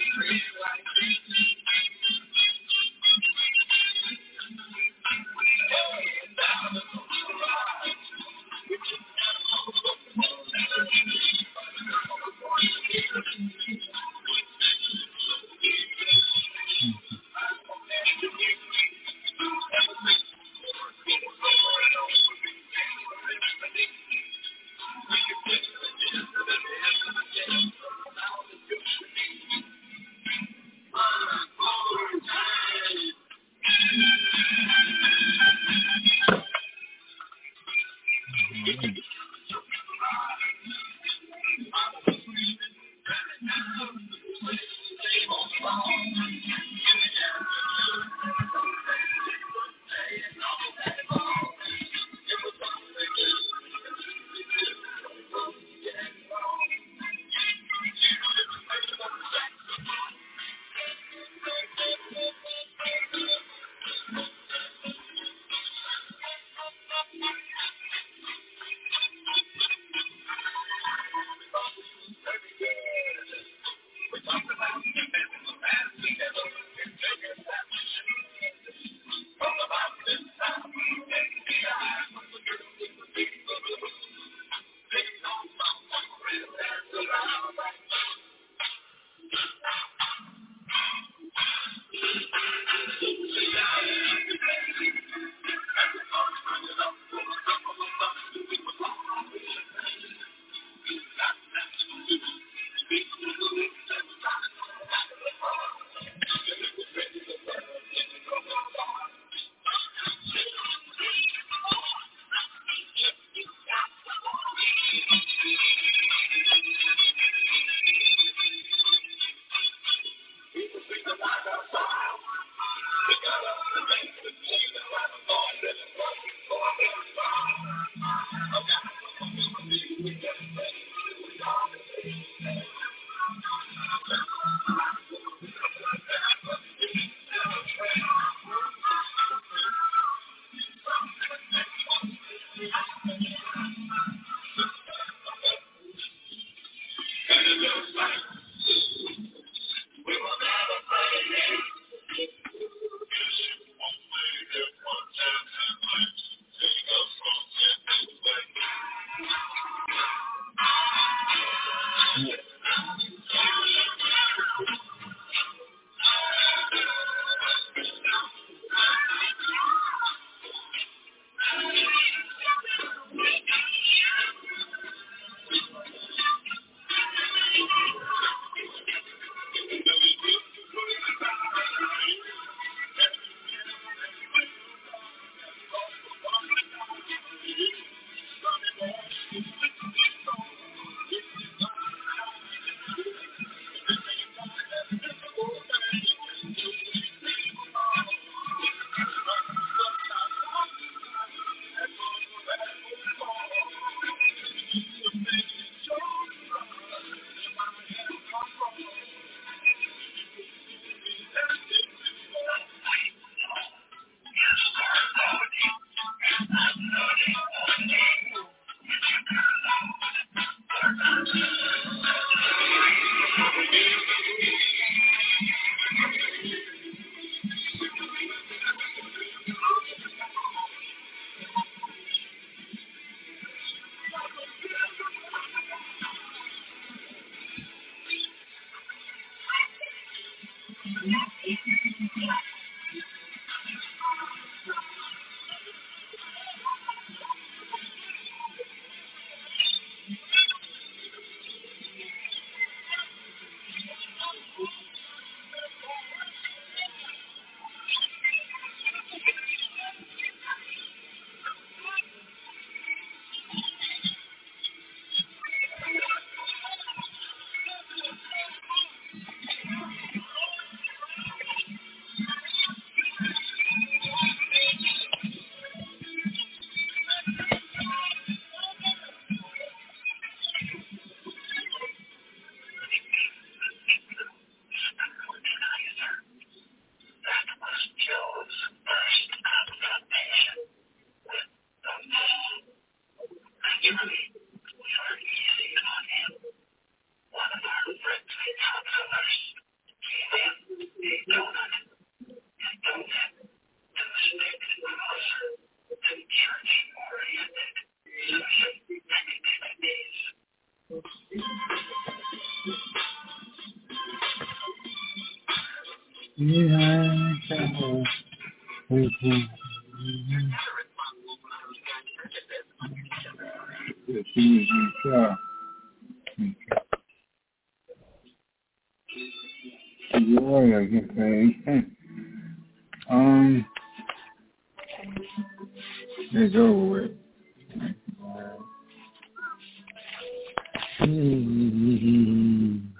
It's over with.